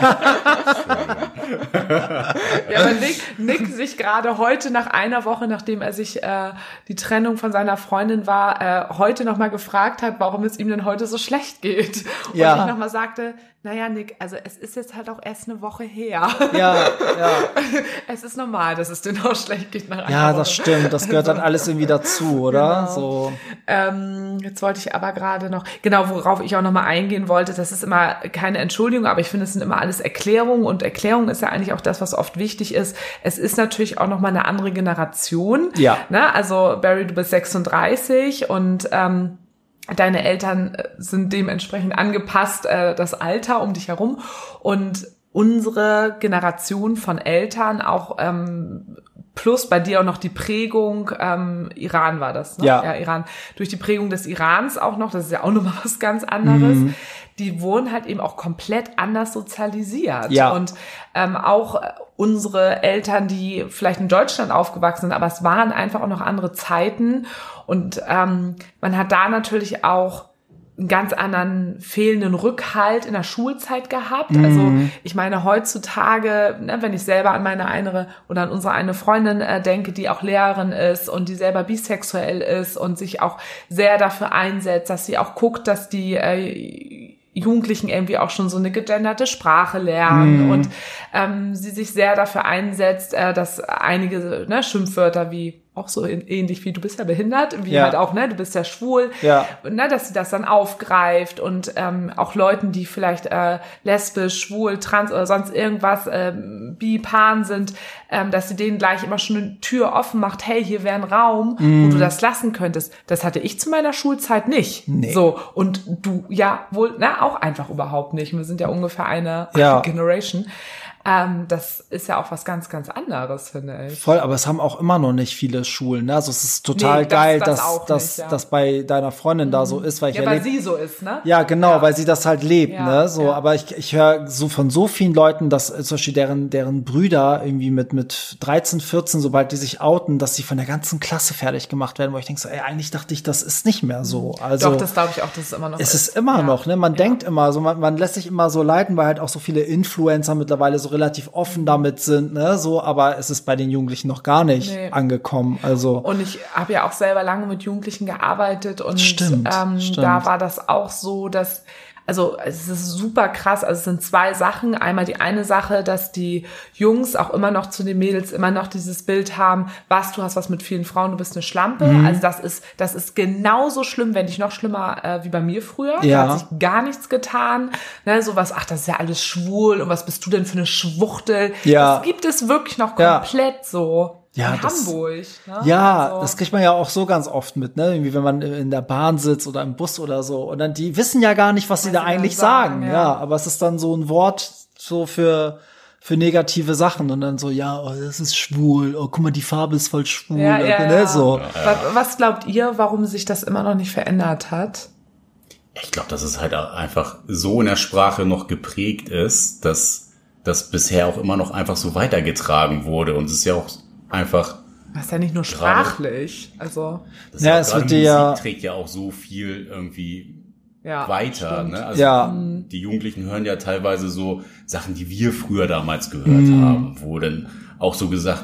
Ja, weil Nick sich gerade heute nach einer Woche, nachdem er sich die Trennung von seiner Freundin war, heute nochmal gefragt hat, warum es ihm denn heute so schlecht geht. Und ich nochmal sagte, naja, Nick, also es ist jetzt halt auch erst eine Woche her. Ja. Es ist normal, dass es dir noch schlecht geht nach einer Woche. Ja, das stimmt. Das gehört dann alles irgendwie dazu, oder? Genau. So. Jetzt wollte ich aber gerade noch, genau, worauf ich auch nochmal eingehen wollte, das ist immer keine Entschuldigung, aber ich finde, es sind immer alles Erklärungen und Erklärung ist ja eigentlich auch das, was oft wichtig ist. Es ist natürlich auch nochmal eine andere Generation. Ja. Ne? Also Barry, du bist 36 und deine Eltern sind dementsprechend angepasst, das Alter um dich herum und unsere Generation von Eltern auch plus bei dir auch noch die Prägung, Iran war das, ne? Ja, Iran. Durch die Prägung des Irans auch noch, das ist ja auch nochmal was ganz anderes. Die wurden halt eben auch komplett anders sozialisiert. Ja. Und auch unsere Eltern, die vielleicht in Deutschland aufgewachsen sind, aber es waren einfach auch noch andere Zeiten. Und man hat da natürlich auch einen ganz anderen fehlenden Rückhalt in der Schulzeit gehabt. Also ich meine, heutzutage, ne, wenn ich selber an meine an unsere eine Freundin denke, die auch Lehrerin ist und die selber bisexuell ist und sich auch sehr dafür einsetzt, dass sie auch guckt, dass die Jugendlichen irgendwie auch schon so eine gegenderte Sprache lernen und sie sich sehr dafür einsetzt, dass einige Schimpfwörter wie auch so ähnlich wie du bist ja behindert, wie halt auch, ne, du bist ja schwul, ne, dass sie das dann aufgreift und auch Leuten, die vielleicht lesbisch, schwul, trans oder sonst irgendwas bi, pan sind, dass sie denen gleich immer schon eine Tür offen macht, hey, hier wäre ein Raum, wo du das lassen könntest. Das hatte ich zu meiner Schulzeit nicht. Nee. So, und du ja wohl, ne, auch einfach überhaupt nicht. Wir sind ja ungefähr eine Generation. Das ist ja auch was ganz, ganz anderes, finde ich. Voll, aber es haben auch immer noch nicht viele Schulen, ne? Also es ist total geil, dass bei deiner Freundin da so ist, weil weil sie so ist, ne? Ja, genau, weil sie das halt lebt, ne? So, aber ich höre so von so vielen Leuten, dass zum Beispiel deren Brüder irgendwie mit 13, 14, sobald die sich outen, dass sie von der ganzen Klasse fertig gemacht werden, wo ich denke so, ey, eigentlich dachte ich, das ist nicht mehr so. Also doch, das glaube ich auch, dass es immer noch ist. Es ist immer noch, ne? Man denkt immer so, man lässt sich immer so leiten, weil halt auch so viele Influencer mittlerweile so relativ offen damit sind, ne, so, aber es ist bei den Jugendlichen noch gar nicht angekommen, also. Und ich habe ja auch selber lange mit Jugendlichen gearbeitet und stimmt. Da war das auch so, dass also es ist super krass, also es sind zwei Sachen. Einmal die eine Sache, dass die Jungs auch immer noch zu den Mädels immer noch dieses Bild haben, du hast was mit vielen Frauen, du bist eine Schlampe. Also das ist genauso schlimm, wenn nicht noch schlimmer wie bei mir früher. Da hat sich gar nichts getan. Ne, sowas, das ist ja alles schwul und was bist du denn für eine Schwuchtel? Ja. Das gibt es wirklich noch komplett so. Ja, in Hamburg. Ne? Ja, also. Das kriegt man ja auch so ganz oft mit, ne? Irgendwie, wenn man in der Bahn sitzt oder im Bus oder so. Und dann, die wissen ja gar nicht, was sie da eigentlich sagen. Ja, aber es ist dann so ein Wort so für negative Sachen. Und dann so, das ist schwul. Oh, guck mal, die Farbe ist voll schwul. Ne? So. Was glaubt ihr, warum sich das immer noch nicht verändert hat? Ich glaube, dass es halt einfach so in der Sprache noch geprägt ist, dass das bisher auch immer noch einfach so weitergetragen wurde. Und es ist ja auch einfach. Das ist ja nicht nur sprachlich, also. Das es wird Musik trägt ja auch so viel irgendwie weiter, stimmt. ne? Also die Jugendlichen hören ja teilweise so Sachen, die wir früher damals gehört haben, wo dann auch so gesagt,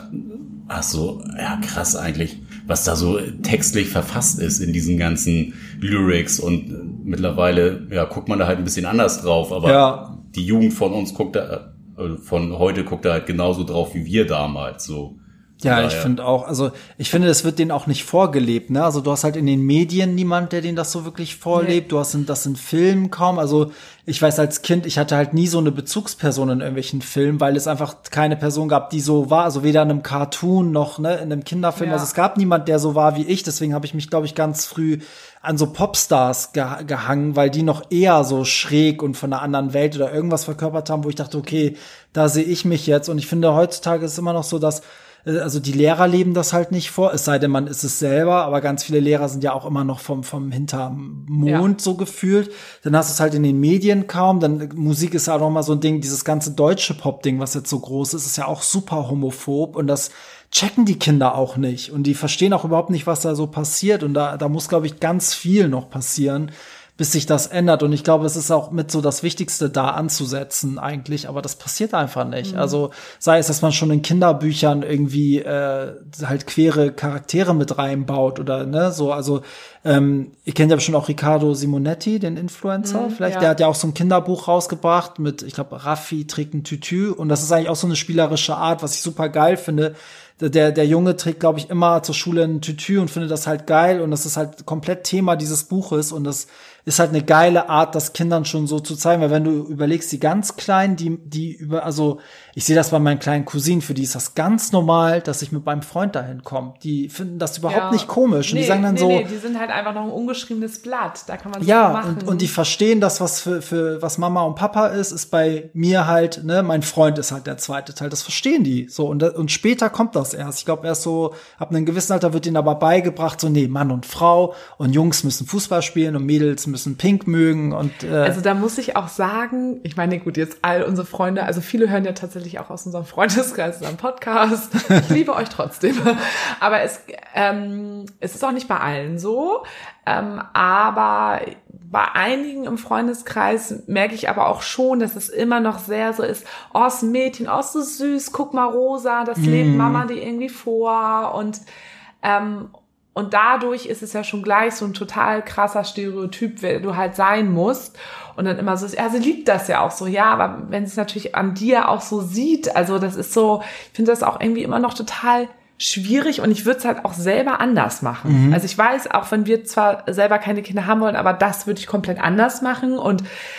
krass eigentlich, was da so textlich verfasst ist in diesen ganzen Lyrics und mittlerweile, guckt man da halt ein bisschen anders drauf, aber die Jugend von uns von heute guckt da halt genauso drauf wie wir damals, so. Ja, ich finde auch, also ich finde, das wird denen auch nicht vorgelebt, ne? Also du hast halt in den Medien niemand, der denen das so wirklich vorlebt. Du hast das in Filmen kaum. Also ich weiß als Kind, ich hatte halt nie so eine Bezugsperson in irgendwelchen Filmen, weil es einfach keine Person gab, die so war. Also weder in einem Cartoon noch in einem Kinderfilm. Also es gab niemand, der so war wie ich. Deswegen habe ich mich, glaube ich, ganz früh an so Popstars gehangen, weil die noch eher so schräg und von einer anderen Welt oder irgendwas verkörpert haben, wo ich dachte, okay, da sehe ich mich jetzt. Und ich finde, heutzutage ist es immer noch so, dass also die Lehrer leben das halt nicht vor, es sei denn, man ist es selber, aber ganz viele Lehrer sind ja auch immer noch vom hinterm Mond so gefühlt. Dann hast du es halt in den Medien kaum, dann Musik ist ja auch noch mal so ein Ding, dieses ganze deutsche Pop-Ding, was jetzt so groß ist ja auch super homophob und das checken die Kinder auch nicht und die verstehen auch überhaupt nicht, was da so passiert und da muss, glaube ich, ganz viel noch passieren, bis sich das ändert. Und ich glaube, es ist auch mit so das Wichtigste da anzusetzen eigentlich, aber das passiert einfach nicht. Also sei es, dass man schon in Kinderbüchern irgendwie halt queere Charaktere mit reinbaut oder ne, so, also Ihr kennt ja bestimmt auch Riccardo Simonetti, den Influencer, vielleicht. Ja. Der hat ja auch so ein Kinderbuch rausgebracht mit, ich glaube, Raffi trägt ein Tütü. Und das ist eigentlich auch so eine spielerische Art, was ich super geil finde. Der Junge trägt, glaube ich, immer zur Schule ein Tütü und findet das halt geil. Und das ist halt komplett Thema dieses Buches. Und das ist halt eine geile Art, das Kindern schon so zu zeigen. Weil wenn du überlegst, die ganz Kleinen, also ich sehe das bei meinen kleinen Cousinen, für die ist das ganz normal, dass ich mit meinem Freund dahin komme. Die finden das überhaupt nicht komisch. Und die sagen dann so. Nee, die sind halt einfach noch ein ungeschriebenes Blatt. Da kann man so machen. Und die verstehen das, was für was Mama und Papa ist bei mir halt, ne, mein Freund ist halt der zweite Teil. Das verstehen die. So, und später kommt das erst. Ich glaube, erst so, ab einem gewissen Alter wird ihnen aber beigebracht, so, nee, Mann und Frau und Jungs müssen Fußball spielen und Mädels müssen Pink mögen und also da muss ich auch sagen, ich meine, gut, jetzt all unsere Freunde, also viele hören ja tatsächlich auch aus unserem Freundeskreis unseren Podcast. Ich liebe euch trotzdem. Aber es ist auch nicht bei allen so. Aber bei einigen im Freundeskreis merke ich aber auch schon, dass es immer noch sehr so ist, oh, ist ein Mädchen, oh, ist so süß, guck mal, Rosa, das lebt Mama dir irgendwie vor und dadurch ist es ja schon gleich so ein total krasser Stereotyp, wer du halt sein musst. Und dann immer so, ja, sie liebt das ja auch so, ja, aber wenn sie es natürlich an dir auch so sieht, also das ist so, ich finde das auch irgendwie immer noch total schwierig und ich würde es halt auch selber anders machen. Also ich weiß, auch wenn wir zwar selber keine Kinder haben wollen, aber das würde ich komplett anders machen und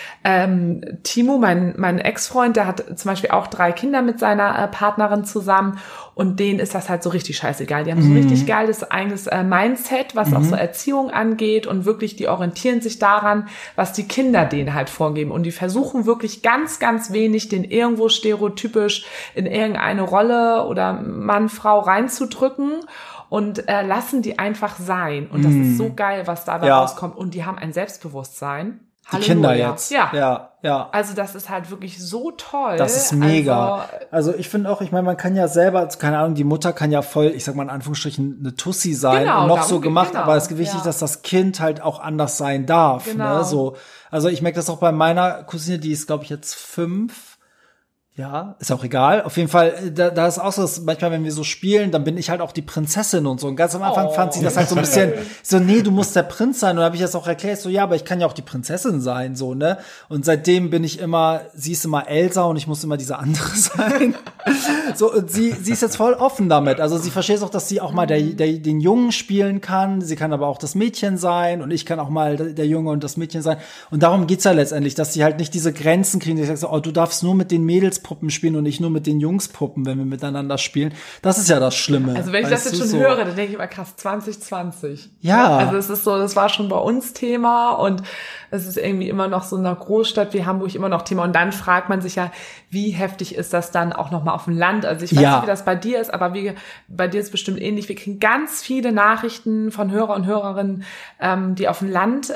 Timo, mein Ex-Freund, der hat zum Beispiel auch 3 Kinder mit seiner Partnerin zusammen und denen ist das halt so richtig scheißegal. Die haben so richtig geiles eigenes Mindset, was auch so Erziehung angeht und wirklich, die orientieren sich daran, was die Kinder denen halt vorgeben und die versuchen wirklich ganz, ganz wenig, den irgendwo stereotypisch in irgendeine Rolle oder Mann, Frau reinzudrücken und lassen die einfach sein und das ist so geil, was da rauskommt und die haben ein Selbstbewusstsein. Die Kinder jetzt. Ja. Ja. Also das ist halt wirklich so toll. Das ist mega. Also ich finde auch, ich meine, man kann ja selber, keine Ahnung, die Mutter kann ja voll, ich sag mal in Anführungsstrichen, eine Tussi sein und noch so gemacht, aber es ist wichtig, dass das Kind halt auch anders sein darf. Ne? So, also ich merke das auch bei meiner Cousine, die ist, glaube ich, jetzt 5. Ja, ist auch egal. Auf jeden Fall, da ist auch so, dass manchmal, wenn wir so spielen, dann bin ich halt auch die Prinzessin und so. Und ganz am Anfang fand sie das halt so ein bisschen so, nee, du musst der Prinz sein. Und da habe ich das auch erklärt, so, ja, aber ich kann ja auch die Prinzessin sein, so, ne? Und seitdem bin ich immer, sie ist immer Elsa und ich muss immer diese andere sein. So, und sie ist jetzt voll offen damit. Also sie versteht auch, dass sie auch mal den Jungen spielen kann. Sie kann aber auch das Mädchen sein und ich kann auch mal der Junge und das Mädchen sein. Und darum geht's ja letztendlich, dass sie halt nicht diese Grenzen kriegen. Ich sage so, oh, du darfst nur mit den Mädelspuppen spielen und nicht nur mit den Jungspuppen, wenn wir miteinander spielen. Das ist ja das Schlimme. Also wenn ich das jetzt schon höre, dann denke ich immer, krass, 2020. Ja. Also es ist so, das war schon bei uns Thema und es ist irgendwie immer noch so in einer Großstadt wie Hamburg immer noch Thema. Und dann fragt man sich ja, wie heftig ist das dann auch nochmal auf dem Land? Also ich weiß nicht, wie das bei dir ist, aber bei dir ist bestimmt ähnlich. Wir kriegen ganz viele Nachrichten von Hörer und Hörerinnen, die auf dem Land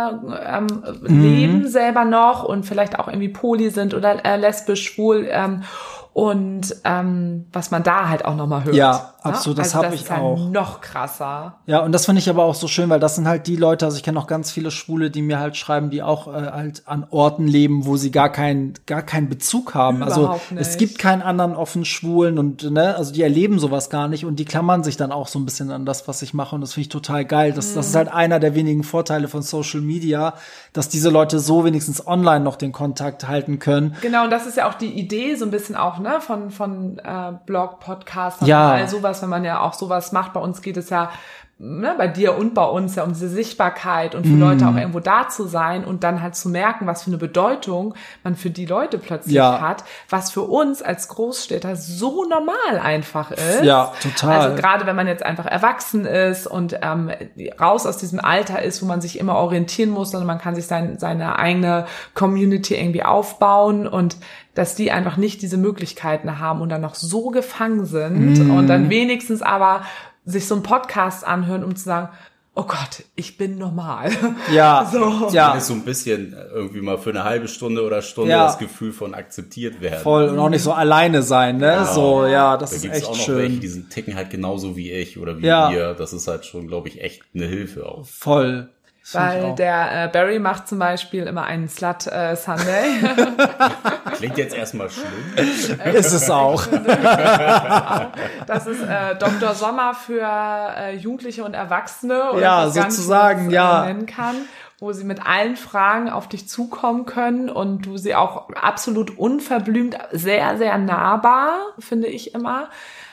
leben selber noch und vielleicht auch irgendwie poly sind oder lesbisch, schwul. Und was man da halt auch nochmal hört. Ja, absolut, das habe ich halt auch. Noch krasser. Ja, und das finde ich aber auch so schön, weil das sind halt die Leute, also ich kenne auch ganz viele Schwule, die mir halt schreiben, die auch halt an Orten leben, wo sie gar keinen Bezug haben. Überhaupt nicht. Es gibt keinen anderen offen Schwulen und ne, also die erleben sowas gar nicht und die klammern sich dann auch so ein bisschen an das, was ich mache und das finde ich total geil. Das ist halt einer der wenigen Vorteile von Social Media, dass diese Leute so wenigstens online noch den Kontakt halten können. Genau, und das ist ja auch die Idee so ein bisschen auch, ne, von Blog, Podcast und ja. all sowas, wenn man ja auch sowas macht. Bei uns geht es ja, ne, bei dir und bei uns ja um diese Sichtbarkeit und für Leute auch irgendwo da zu sein und dann halt zu merken, was für eine Bedeutung man für die Leute plötzlich hat, was für uns als Großstädter so normal einfach ist. Ja, total. Also gerade wenn man jetzt einfach erwachsen ist und raus aus diesem Alter ist, wo man sich immer orientieren muss, sondern man kann sich seine eigene Community irgendwie aufbauen und dass die einfach nicht diese Möglichkeiten haben und dann noch so gefangen sind und dann wenigstens aber sich so einen Podcast anhören, um zu sagen, oh Gott, ich bin normal. Ja, so. Ja. Ist so ein bisschen irgendwie mal für eine halbe Stunde oder Stunde das Gefühl von akzeptiert werden. Voll, und auch nicht so alleine sein, ne? Genau. So, ja, das da ist gibt's echt auch noch schön. Welche, die ticken halt genauso wie ich oder wie wir. Das ist halt schon, glaube ich, echt eine Hilfe auch. Voll. Weil der Barry macht zum Beispiel immer einen Slut-Sunday. Klingt jetzt erstmal schlimm. Ist es auch. Das ist Dr. Sommer für Jugendliche und Erwachsene. Oder ja, sozusagen, ja. Nennen kann, wo sie mit allen Fragen auf dich zukommen können und du sie auch absolut unverblümt, sehr, sehr nahbar, finde ich immer,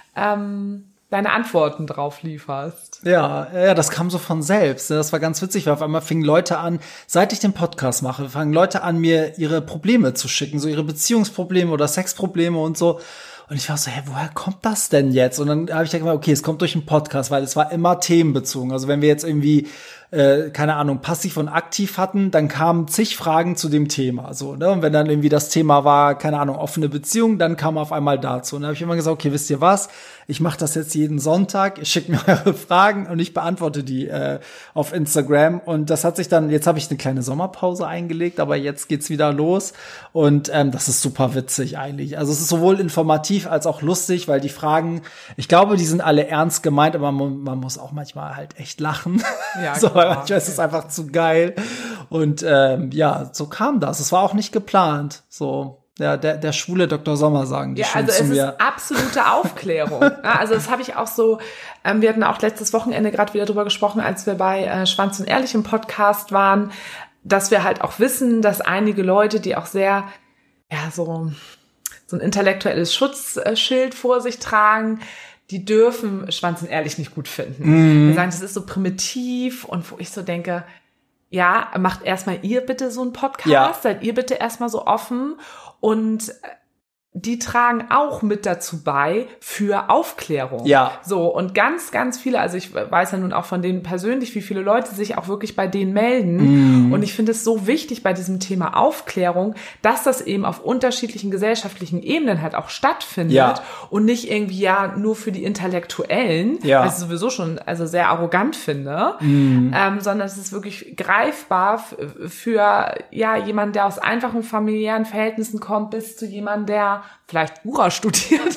deine Antworten drauf lieferst. Ja, das kam so von selbst. Das war ganz witzig, weil auf einmal fingen Leute an, seit ich den Podcast mache, fangen Leute an, mir ihre Probleme zu schicken, so ihre Beziehungsprobleme oder Sexprobleme und so. Und ich war so, woher kommt das denn jetzt? Und dann habe ich gedacht, okay, es kommt durch einen Podcast, weil es war immer themenbezogen. Also wenn wir jetzt irgendwie keine Ahnung, passiv und aktiv hatten, dann kamen zig Fragen zu dem Thema, so, ne? Und wenn dann irgendwie das Thema war, keine Ahnung, offene Beziehung, dann kam auf einmal dazu. Und dann habe ich immer gesagt, okay, wisst ihr was? Ich mache das jetzt jeden Sonntag, ihr schickt mir eure Fragen und ich beantworte die auf Instagram. Und das hat sich dann, jetzt habe ich eine kleine Sommerpause eingelegt, aber jetzt geht's wieder los. Und das ist super witzig eigentlich. Also es ist sowohl informativ als auch lustig, weil die Fragen, ich glaube, die sind alle ernst gemeint, aber man muss auch manchmal halt echt lachen. Ja, so, weil manchmal ist es einfach zu geil. Und so kam das. Es war auch nicht geplant. So. Ja, der schwule Dr. Sommer, sagen die schon zu mir. Ja, also es ist absolute Aufklärung. Ja, also das habe ich auch so, wir hatten auch letztes Wochenende gerade wieder drüber gesprochen, als wir bei Schwanz und Ehrlich im Podcast waren, dass wir halt auch wissen, dass einige Leute, die auch sehr, so ein intellektuelles Schutzschild vor sich tragen, die dürfen Schwanz und Ehrlich nicht gut finden. Wir sagen, das ist so primitiv und wo ich so denke, ja, macht erstmal ihr bitte so einen Podcast, seid ihr bitte erstmal so offen und die tragen auch mit dazu bei für Aufklärung. Ja. So, und ganz, ganz viele, also ich weiß ja nun auch von denen persönlich, wie viele Leute sich auch wirklich bei denen melden. Und ich finde es so wichtig bei diesem Thema Aufklärung, dass das eben auf unterschiedlichen gesellschaftlichen Ebenen halt auch stattfindet und nicht irgendwie nur für die Intellektuellen, was ich sowieso schon sehr arrogant finde, sondern es ist wirklich greifbar für jemanden, der aus einfachen familiären Verhältnissen kommt, bis zu jemandem, der vielleicht Jura studiert.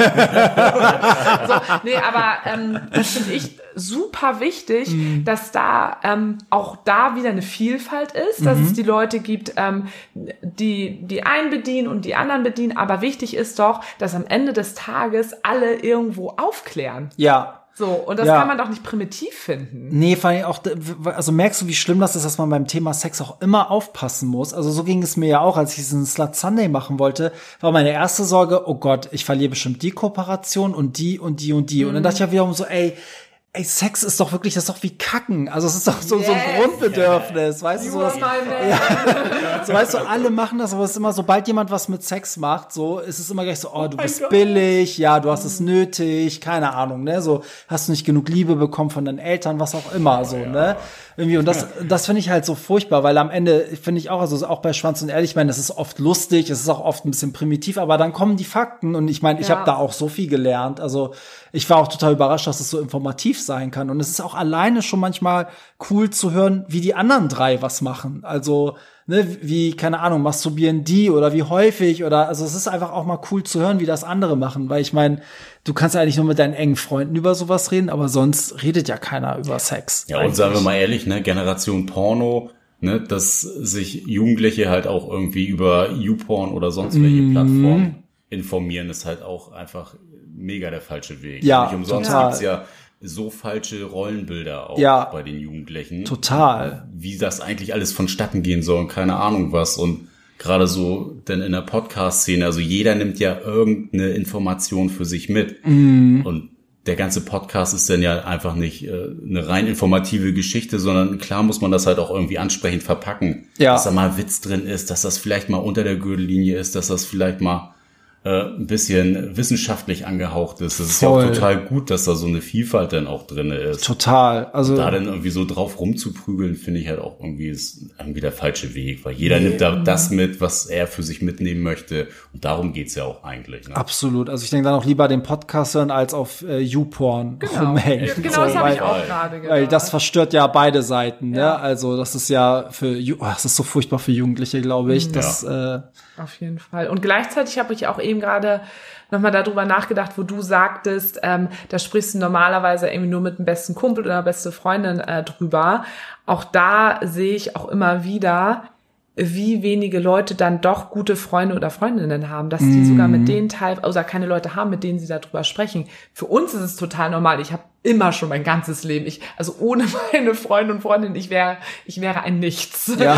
Das finde ich super wichtig, dass da auch da wieder eine Vielfalt ist, dass es die Leute gibt, die einen bedienen und die anderen bedienen. Aber wichtig ist doch, dass am Ende des Tages alle irgendwo aufklären. Ja. So, und das kann man doch nicht primitiv finden. Nee, vor allem auch, also merkst du, wie schlimm das ist, dass man beim Thema Sex auch immer aufpassen muss. Also so ging es mir ja auch, als ich diesen Slut Sunday machen wollte, war meine erste Sorge, oh Gott, ich verliere bestimmt die Kooperation und die und die und die. Und dann dachte ich ja wiederum so, ey, Sex ist doch wirklich, das ist doch wie Kacken. Also es ist doch so ein Grundbedürfnis, weißt du, so das, so weißt du, alle machen das, aber es ist immer, sobald jemand was mit Sex macht, so ist es immer gleich so, du bist billig, du hast es nötig, keine Ahnung, ne, so hast du nicht genug Liebe bekommen von deinen Eltern, was auch immer, so, ne, irgendwie, und das finde ich halt so furchtbar, weil am Ende finde ich auch, also auch bei Schwanz und Ehrlich, ich meine, es ist oft lustig, es ist auch oft ein bisschen primitiv, aber dann kommen die Fakten und ich meine, ich habe da auch so viel gelernt, also ich war auch total überrascht, dass es so informativ sein kann. Und es ist auch alleine schon manchmal cool zu hören, wie die anderen drei was machen. Also, ne, wie, keine Ahnung, masturbieren die oder wie häufig oder, also es ist einfach auch mal cool zu hören, wie das andere machen. Weil ich meine, du kannst ja eigentlich nur mit deinen engen Freunden über sowas reden, aber sonst redet ja keiner über Sex. Ja, und sagen wir mal ehrlich, ne, Generation Porno, ne, dass sich Jugendliche halt auch irgendwie über YouPorn oder sonst welche Plattformen informieren, ist halt auch einfach mega der falsche Weg. Ja, nicht umsonst total. gibt's ja so falsche Rollenbilder auch bei den Jugendlichen. Total. Wie das eigentlich alles vonstatten gehen soll und keine Ahnung was. Und gerade so denn in der Podcast-Szene, also jeder nimmt ja irgendeine Information für sich mit. Und der ganze Podcast ist dann ja einfach nicht eine rein informative Geschichte, sondern klar muss man das halt auch irgendwie ansprechend verpacken. Dass da mal Witz drin ist, dass das vielleicht mal unter der Gürtellinie ist, dass das vielleicht mal ein bisschen wissenschaftlich angehaucht ist. Das ist ja auch total gut, dass da so eine Vielfalt dann auch drin ist. Total. Also da dann irgendwie so drauf rumzuprügeln, finde ich halt auch irgendwie ist irgendwie der falsche Weg, weil jeder nimmt da das mit, was er für sich mitnehmen möchte. Und darum geht's ja auch eigentlich. Ne? Absolut. Also ich denke dann auch lieber den Podcast hören, als auf YouPorn rumhängen. Genau, das habe ich auch gerade gedacht. Weil das verstört ja beide Seiten. Ne? Also das ist ja das ist so furchtbar für Jugendliche, glaube ich. Das, auf jeden Fall. Und gleichzeitig habe ich auch eben gerade nochmal darüber nachgedacht, wo du sagtest, da sprichst du normalerweise irgendwie nur mit dem besten Kumpel oder beste Freundin drüber. Auch da sehe ich auch immer wieder, wie wenige Leute dann doch gute Freunde oder Freundinnen haben, dass die sogar mit denen oder keine Leute haben, mit denen sie darüber sprechen. Für uns ist es total normal. Ich habe immer schon mein ganzes Leben, also ohne meine Freunde und Freundin, ich wäre ein Nichts. Ja.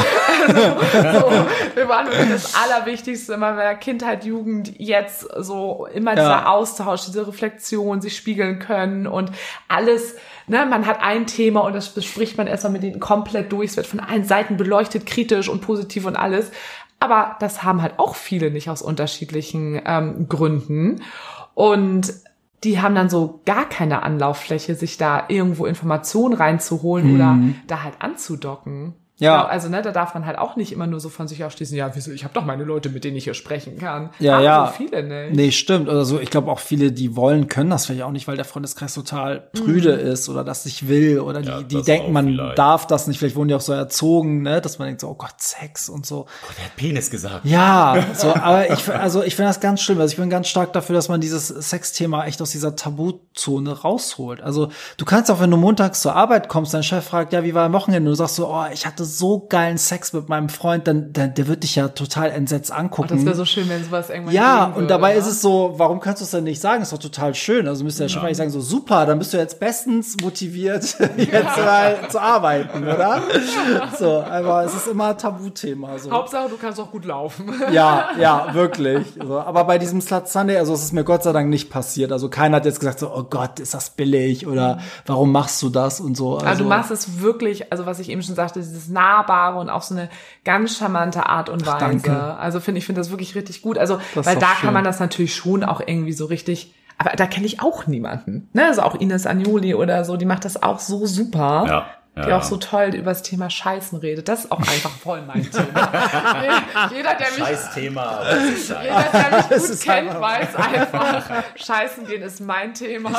Wir waren wirklich das Allerwichtigste immer in der Kindheit, Jugend, jetzt so immer dieser Austausch, diese Reflexion, sich spiegeln können und alles. Ne, man hat ein Thema und das bespricht man erstmal mit denen komplett durch. Es wird von allen Seiten beleuchtet, kritisch und positiv und alles. Aber das haben halt auch viele nicht aus unterschiedlichen Gründen. Und die haben dann so gar keine Anlauffläche, sich da irgendwo Informationen reinzuholen oder da halt anzudocken. Ja. Also, ne, da darf man halt auch nicht immer nur so von sich ausschließen, ja, wieso, ich habe doch meine Leute, mit denen ich hier sprechen kann. Ja. So viele nicht. Nee, stimmt. Oder so, ich glaube auch viele, die wollen, können das vielleicht auch nicht, weil der Freundeskreis total prüde ist oder das nicht will oder die denken, man darf das nicht. Vielleicht wurden die auch so erzogen, ne, dass man denkt so, oh Gott, Sex und so. Oh, der hat Penis gesagt. Ja, so, aber ich finde das ganz schlimm. Also ich bin ganz stark dafür, dass man dieses Sexthema echt aus dieser Tabuzone rausholt. Also du kannst auch, wenn du montags zur Arbeit kommst, dein Chef fragt, ja, wie war am Wochenende? Und du sagst so, oh, ich hatte so geilen Sex mit meinem Freund, dann der wird dich ja total entsetzt angucken. Das wäre so schön, wenn sowas irgendwann würde, und dabei ist es so, warum kannst du es denn nicht sagen? Ist doch total schön. Also müsste der Chef eigentlich sagen, so super, dann bist du jetzt bestens motiviert, jetzt mal zu arbeiten, oder? So, aber es ist immer ein Tabuthema. So. Hauptsache, du kannst auch gut laufen. Ja, wirklich. So, aber bei diesem Slut Sunday, also es ist mir Gott sei Dank nicht passiert. Also keiner hat jetzt gesagt so, oh Gott, ist das billig oder warum machst du das und so. Also du machst es wirklich, also was ich eben schon sagte, dieses Nahbare und auf so eine ganz charmante Art und Weise. Danke. Also ich finde das wirklich richtig gut. Also, das weil da schön. kann man das natürlich schon auch irgendwie so richtig, aber da kenne ich auch niemanden. Ne? Also auch Ines Agnoli oder so, die macht das auch so super. Ja. Die auch so toll über das Thema Scheißen redet. Das ist auch einfach voll mein Thema. Jeder, der mich, Scheißthema. Jeder, der mich gut kennt, weiß einfach, Scheißen gehen ist mein Thema.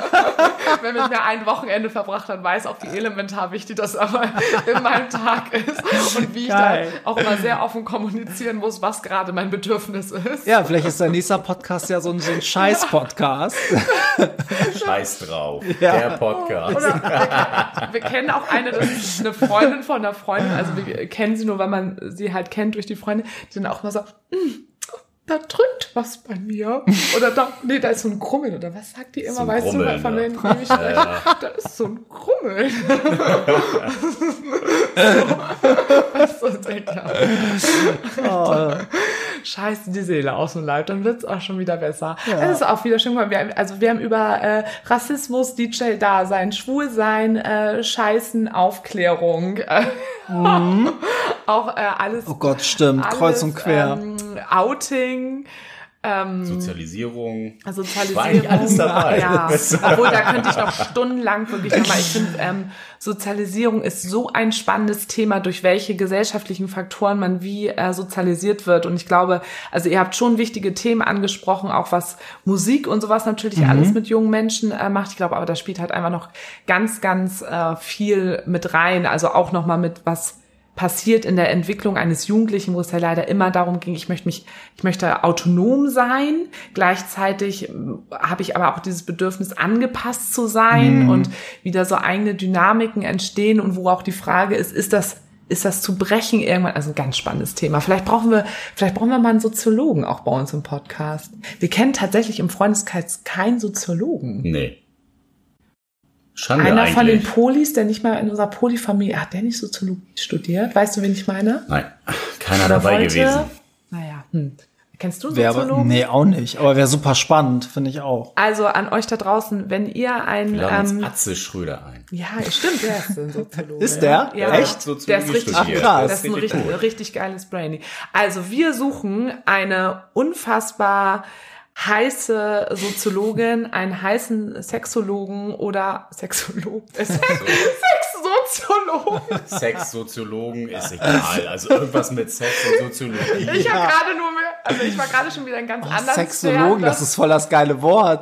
Wer mit mir ein Wochenende verbracht hat, weiß auch, wie elementar wichtig das aber in meinem Tag ist. Und wie ich da auch immer sehr offen kommunizieren muss, was gerade mein Bedürfnis ist. Ja, vielleicht ist der nächste Podcast ja so ein Scheiß-Podcast. Scheiß drauf. Ja. Der Podcast. Oder wir kennen auch das ist eine Freundin von einer Freundin, also wir kennen sie nur, weil man sie halt kennt durch die Freundin, die dann auch mal sagt, da drückt was bei mir. Oder da ist so ein Krummeln. Oder was sagt die immer? So weißt du, von wem ich spreche? Da ist so ein Krummeln. So scheiße die Seele aus dem Leib, dann wird's auch schon wieder besser. Ja. Es ist auch wieder schön, weil wir haben über Rassismus, DJ-Dasein, Schwulsein, Scheißen, Aufklärung, auch alles. Oh Gott, stimmt, alles, kreuz und quer. Outing. Sozialisierung. War eigentlich alles dabei. Ja. Obwohl, da könnte ich noch stundenlang wirklich nochmal, ich finde, Sozialisierung ist so ein spannendes Thema, durch welche gesellschaftlichen Faktoren man wie sozialisiert wird. Und ich glaube, also ihr habt schon wichtige Themen angesprochen, auch was Musik und sowas natürlich alles mit jungen Menschen macht. Ich glaube, aber da spielt halt einfach noch ganz, ganz viel mit rein. Also auch nochmal mit was passiert in der Entwicklung eines Jugendlichen, wo es ja leider immer darum ging, ich möchte autonom sein, gleichzeitig habe ich aber auch dieses Bedürfnis, angepasst zu sein und wieder so eigene Dynamiken entstehen und wo auch die Frage ist das zu brechen irgendwann? Also ein ganz spannendes Thema. Vielleicht brauchen wir mal einen Soziologen auch bei uns im Podcast. Wir kennen tatsächlich im Freundeskreis keinen Soziologen. Nee. Schande Einer eigentlich. von den Polis, der nicht mal in unserer Polifamilie, hat der nicht Soziologie studiert? Weißt du, wen ich meine? Nein, keiner dabei gewesen. Naja, Kennst du Soziologen? Nee, auch nicht. Aber wäre super spannend, finde ich auch. Also an euch da draußen, wenn ihr ein... Wir laden uns Atze Schröder ein. Ja, stimmt, der ist ein Soziologe. Ist der? Ja. Echt? Der ist richtig Ach, krass. Das ist ein richtig geiles Brainy. Also wir suchen eine unfassbar heiße Soziologin, einen heißen Sexologen oder Sexologen. Sexsoziologen. Sexsoziologen ist egal. Also irgendwas mit Sex und Soziologie. Ich war gerade schon wieder ein ganz anderes Sexologen, das ist voll das geile Wort.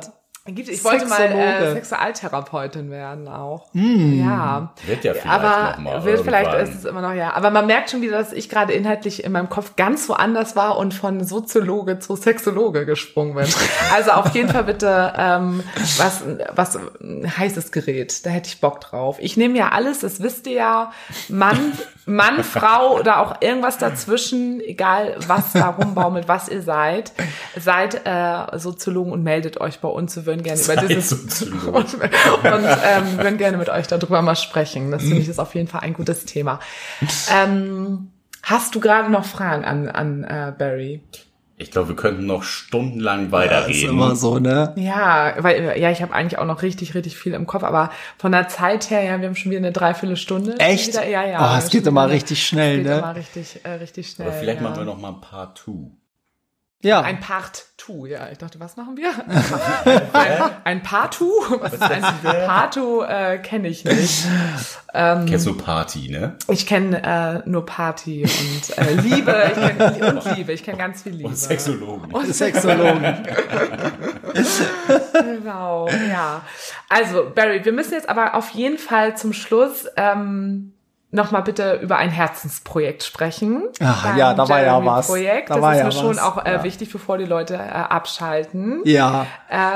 Ich wollte mal Sexualtherapeutin werden auch. Ja. Wird ja vielleicht aber noch mal wird vielleicht irgendwann. ist es immer noch, ja. Aber man merkt schon wieder, dass ich gerade inhaltlich in meinem Kopf ganz woanders war und von Soziologe zu Sexologe gesprungen bin. Also auf jeden Fall bitte was ein heißes Gerät. Da hätte ich Bock drauf. Ich nehme ja alles, das wisst ihr ja. Mann, Frau oder auch irgendwas dazwischen, egal was da rumbaumelt, was ihr seid Soziologen und meldet euch bei uns. Wir würden gerne über dieses und würden gerne mit euch darüber mal sprechen. Das finde ich ist auf jeden Fall ein gutes Thema. Hast du gerade noch Fragen an Barry? Ich glaube, wir könnten noch stundenlang weiterreden. Ist immer so, ne? Ja, weil ich habe eigentlich auch noch richtig, richtig viel im Kopf, aber von der Zeit her, ja, wir haben schon wieder eine Dreiviertelstunde. Echt? Wieder, ja. Oh, es geht immer richtig schnell, ne? Es geht immer richtig schnell. Aber vielleicht machen wir noch mal ein Part 2. Ja. Ein Part 2, ja. Ich dachte, was machen wir? ein Part 2? Was ist ein Part 2? Kenne ich nicht. Kennst du Party, ne? Ich kenne nur Party und Liebe. Ich kenne Liebe. Ich kenne ganz viel Liebe. Und Sexologen. Genau, ja. Also, Barry, wir müssen jetzt aber auf jeden Fall zum Schluss nochmal bitte über ein Herzensprojekt sprechen. Ach, ja, da war ja was. Projekt. Da das war ist ja mir schon was. auch wichtig, bevor die Leute abschalten. Ja.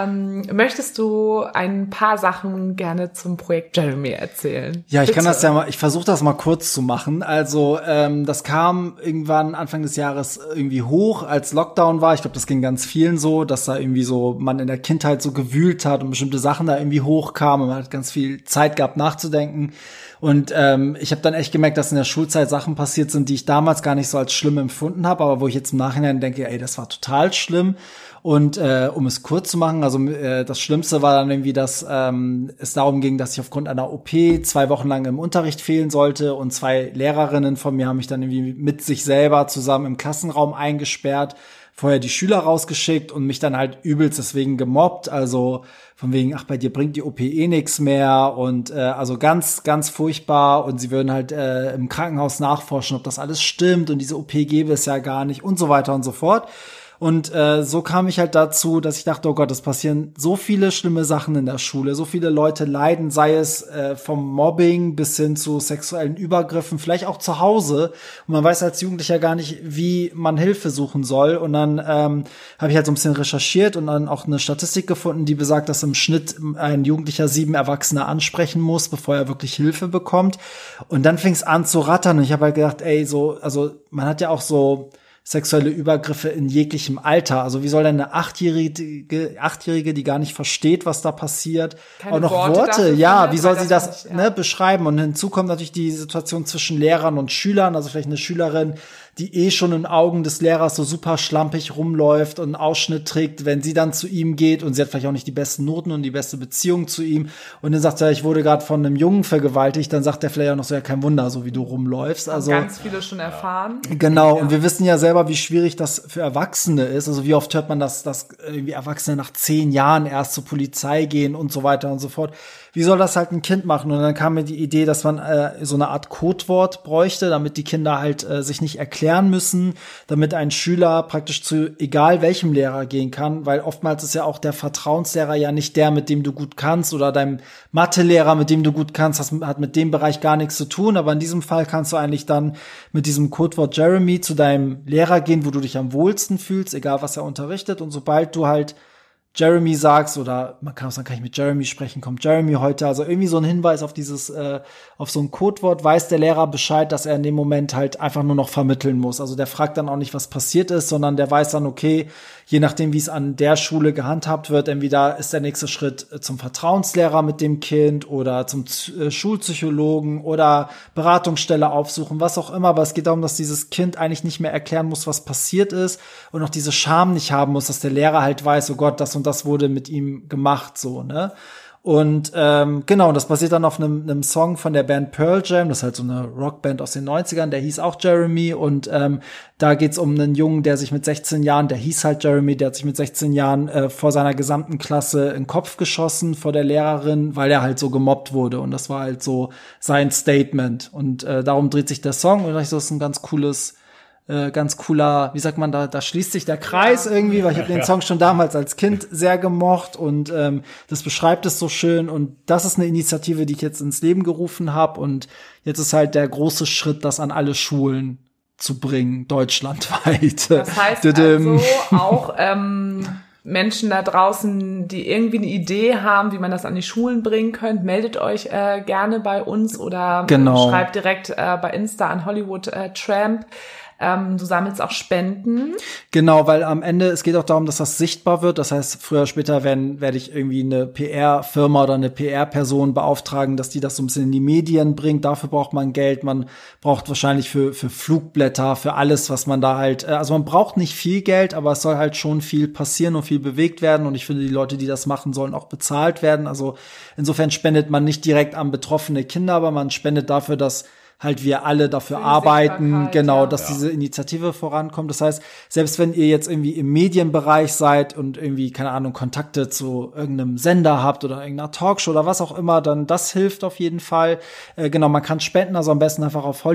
Möchtest du ein paar Sachen gerne zum Projekt Jeremy erzählen? Ja, ich Bitte. kann das ja mal, ich versuche das mal kurz zu machen. Also, das kam irgendwann Anfang des Jahres irgendwie hoch, als Lockdown war. Ich glaube, das ging ganz vielen so, dass da irgendwie so man in der Kindheit so gewühlt hat und bestimmte Sachen da irgendwie hochkamen und man hat ganz viel Zeit gehabt nachzudenken. Und ich habe dann echt gemerkt, dass in der Schulzeit Sachen passiert sind, die ich damals gar nicht so als schlimm empfunden habe, aber wo ich jetzt im Nachhinein denke, ey, das war total schlimm. Und um es kurz zu machen, also das Schlimmste war dann irgendwie, dass es darum ging, dass ich aufgrund einer OP 2 Wochen lang im Unterricht fehlen sollte und 2 Lehrerinnen von mir haben mich dann irgendwie mit sich selber zusammen im Klassenraum eingesperrt, vorher die Schüler rausgeschickt und mich dann halt übelst deswegen gemobbt, also von wegen, ach, bei dir bringt die OP eh nix mehr und also ganz, ganz furchtbar und sie würden halt im Krankenhaus nachforschen, ob das alles stimmt und diese OP gäbe es ja gar nicht und so weiter und so fort. Und so kam ich halt dazu, dass ich dachte, oh Gott, es passieren so viele schlimme Sachen in der Schule, so viele Leute leiden, sei es vom Mobbing bis hin zu sexuellen Übergriffen, vielleicht auch zu Hause. Und man weiß als Jugendlicher gar nicht, wie man Hilfe suchen soll. Und dann habe ich halt so ein bisschen recherchiert und dann auch eine Statistik gefunden, die besagt, dass im Schnitt ein Jugendlicher 7 Erwachsene ansprechen muss, bevor er wirklich Hilfe bekommt. Und dann fing es an zu rattern und ich habe halt gedacht, ey, so, also man hat ja auch so sexuelle Übergriffe in jeglichem Alter. Also wie soll denn eine Achtjährige, die gar nicht versteht, was da passiert, keine auch noch Worte, ja, wie soll sie das beschreiben? Und hinzu kommt natürlich die Situation zwischen Lehrern und Schülern, also vielleicht eine Schülerin, die schon in Augen des Lehrers so super schlampig rumläuft und einen Ausschnitt trägt, wenn sie dann zu ihm geht und sie hat vielleicht auch nicht die besten Noten und die beste Beziehung zu ihm und dann sagt er, ich wurde gerade von einem Jungen vergewaltigt, dann sagt der vielleicht auch noch so, ja, kein Wunder, so wie du rumläufst. Also ganz viele schon erfahren. Genau, ja. Und wir wissen ja selber, wie schwierig das für Erwachsene ist. Also wie oft hört man, dass irgendwie Erwachsene nach 10 Jahren erst zur Polizei gehen und so weiter und so fort. Wie soll das halt ein Kind machen? Und dann kam mir die Idee, dass man so eine Art Codewort bräuchte, damit die Kinder halt sich nicht erklären müssen, damit ein Schüler praktisch zu egal welchem Lehrer gehen kann, weil oftmals ist ja auch der Vertrauenslehrer ja nicht der, mit dem du gut kannst oder dein Mathelehrer, mit dem du gut kannst, hat mit dem Bereich gar nichts zu tun, aber in diesem Fall kannst du eigentlich dann mit diesem Codewort Jeremy zu deinem Lehrer gehen, wo du dich am wohlsten fühlst, egal was er unterrichtet und sobald du halt Jeremy sagst oder man kann auch sagen, kann ich mit Jeremy sprechen, kommt Jeremy heute, also irgendwie so ein Hinweis auf dieses, auf so ein Codewort, weiß der Lehrer Bescheid, dass er in dem Moment halt einfach nur noch vermitteln muss. Also der fragt dann auch nicht, was passiert ist, sondern der weiß dann, okay, je nachdem, wie es an der Schule gehandhabt wird, entweder ist der nächste Schritt zum Vertrauenslehrer mit dem Kind oder zum Schulpsychologen oder Beratungsstelle aufsuchen, was auch immer, aber es geht darum, dass dieses Kind eigentlich nicht mehr erklären muss, was passiert ist und auch diese Scham nicht haben muss, dass der Lehrer halt weiß, oh Gott, das und das wurde mit ihm gemacht, so, ne? Und genau, das basiert dann auf einem Song von der Band Pearl Jam, das ist halt so eine Rockband aus den 90ern, der hieß auch Jeremy und da geht's um einen Jungen, der sich mit 16 Jahren, der hieß halt Jeremy, der hat sich mit 16 Jahren vor seiner gesamten Klasse in den Kopf geschossen vor der Lehrerin, weil er halt so gemobbt wurde und das war halt so sein Statement und darum dreht sich der Song und ich so, das ist ein ganz cooles ganz cooler, wie sagt man, da schließt sich der Kreis irgendwie, weil ich habe den Song schon damals als Kind sehr gemocht und das beschreibt es so schön und das ist eine Initiative, die ich jetzt ins Leben gerufen habe und jetzt ist halt der große Schritt, das an alle Schulen zu bringen, deutschlandweit. Das heißt also auch Menschen da draußen, die irgendwie eine Idee haben, wie man das an die Schulen bringen könnte, meldet euch gerne bei uns oder schreibt direkt bei Insta an Hollywood Tramp. Du sammelst auch Spenden. Genau, weil am Ende, es geht auch darum, dass das sichtbar wird. Das heißt, früher oder später werde ich irgendwie eine PR-Firma oder eine PR-Person beauftragen, dass die das so ein bisschen in die Medien bringt. Dafür braucht man Geld. Man braucht wahrscheinlich für Flugblätter, für alles, was man da halt, also man braucht nicht viel Geld, aber es soll halt schon viel passieren und viel bewegt werden. Und ich finde, die Leute, die das machen, sollen auch bezahlt werden. Also insofern spendet man nicht direkt an betroffene Kinder, aber man spendet dafür, dass halt wir alle dafür arbeiten, dass diese Initiative vorankommt. Das heißt, selbst wenn ihr jetzt irgendwie im Medienbereich seid und irgendwie, keine Ahnung, Kontakte zu irgendeinem Sender habt oder irgendeiner Talkshow oder was auch immer, dann das hilft auf jeden Fall. Man kann spenden, also am besten einfach auf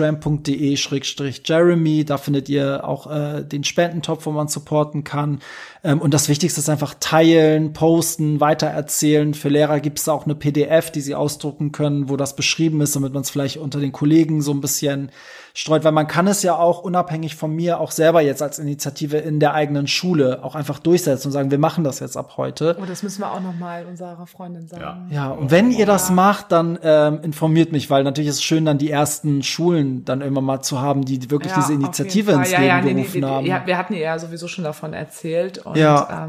hollywoodtramp.de/Jeremy. Da findet ihr auch den Spendentopf, wo man supporten kann. Und das Wichtigste ist einfach teilen, posten, weitererzählen. Für Lehrer gibt es auch eine PDF, die sie ausdrucken können, wo das beschrieben ist, damit man es vielleicht unter den Kollegen so ein bisschen streut, weil man kann es ja auch unabhängig von mir auch selber jetzt als Initiative in der eigenen Schule auch einfach durchsetzen und sagen, wir machen das jetzt ab heute. Oh, das müssen wir auch noch mal unserer Freundin sagen. Ja, und wenn ihr das macht, dann informiert mich, weil natürlich ist es schön, dann die ersten Schulen dann irgendwann mal zu haben, die wirklich diese Initiative ins Leben gerufen haben. Ja, wir hatten ihr ja sowieso schon davon erzählt und da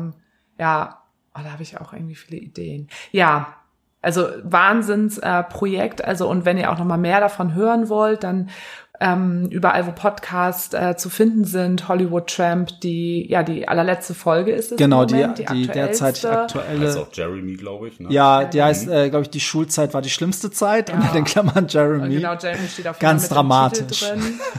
habe ich auch irgendwie viele Ideen. Ja, also Wahnsinnsprojekt, und wenn ihr auch noch mal mehr davon hören wollt, dann überall, wo Podcasts zu finden sind, Hollywood Tramp, die allerletzte Folge ist es. Genau, im Moment, die derzeitig aktuelle. Das ist auch Jeremy, glaube ich. Ne? Ja, die heißt, glaube ich, die Schulzeit war die schlimmste Zeit und in den Klammern Jeremy. Genau, Jeremy steht auf jeden ganz Fall mit dramatisch drin.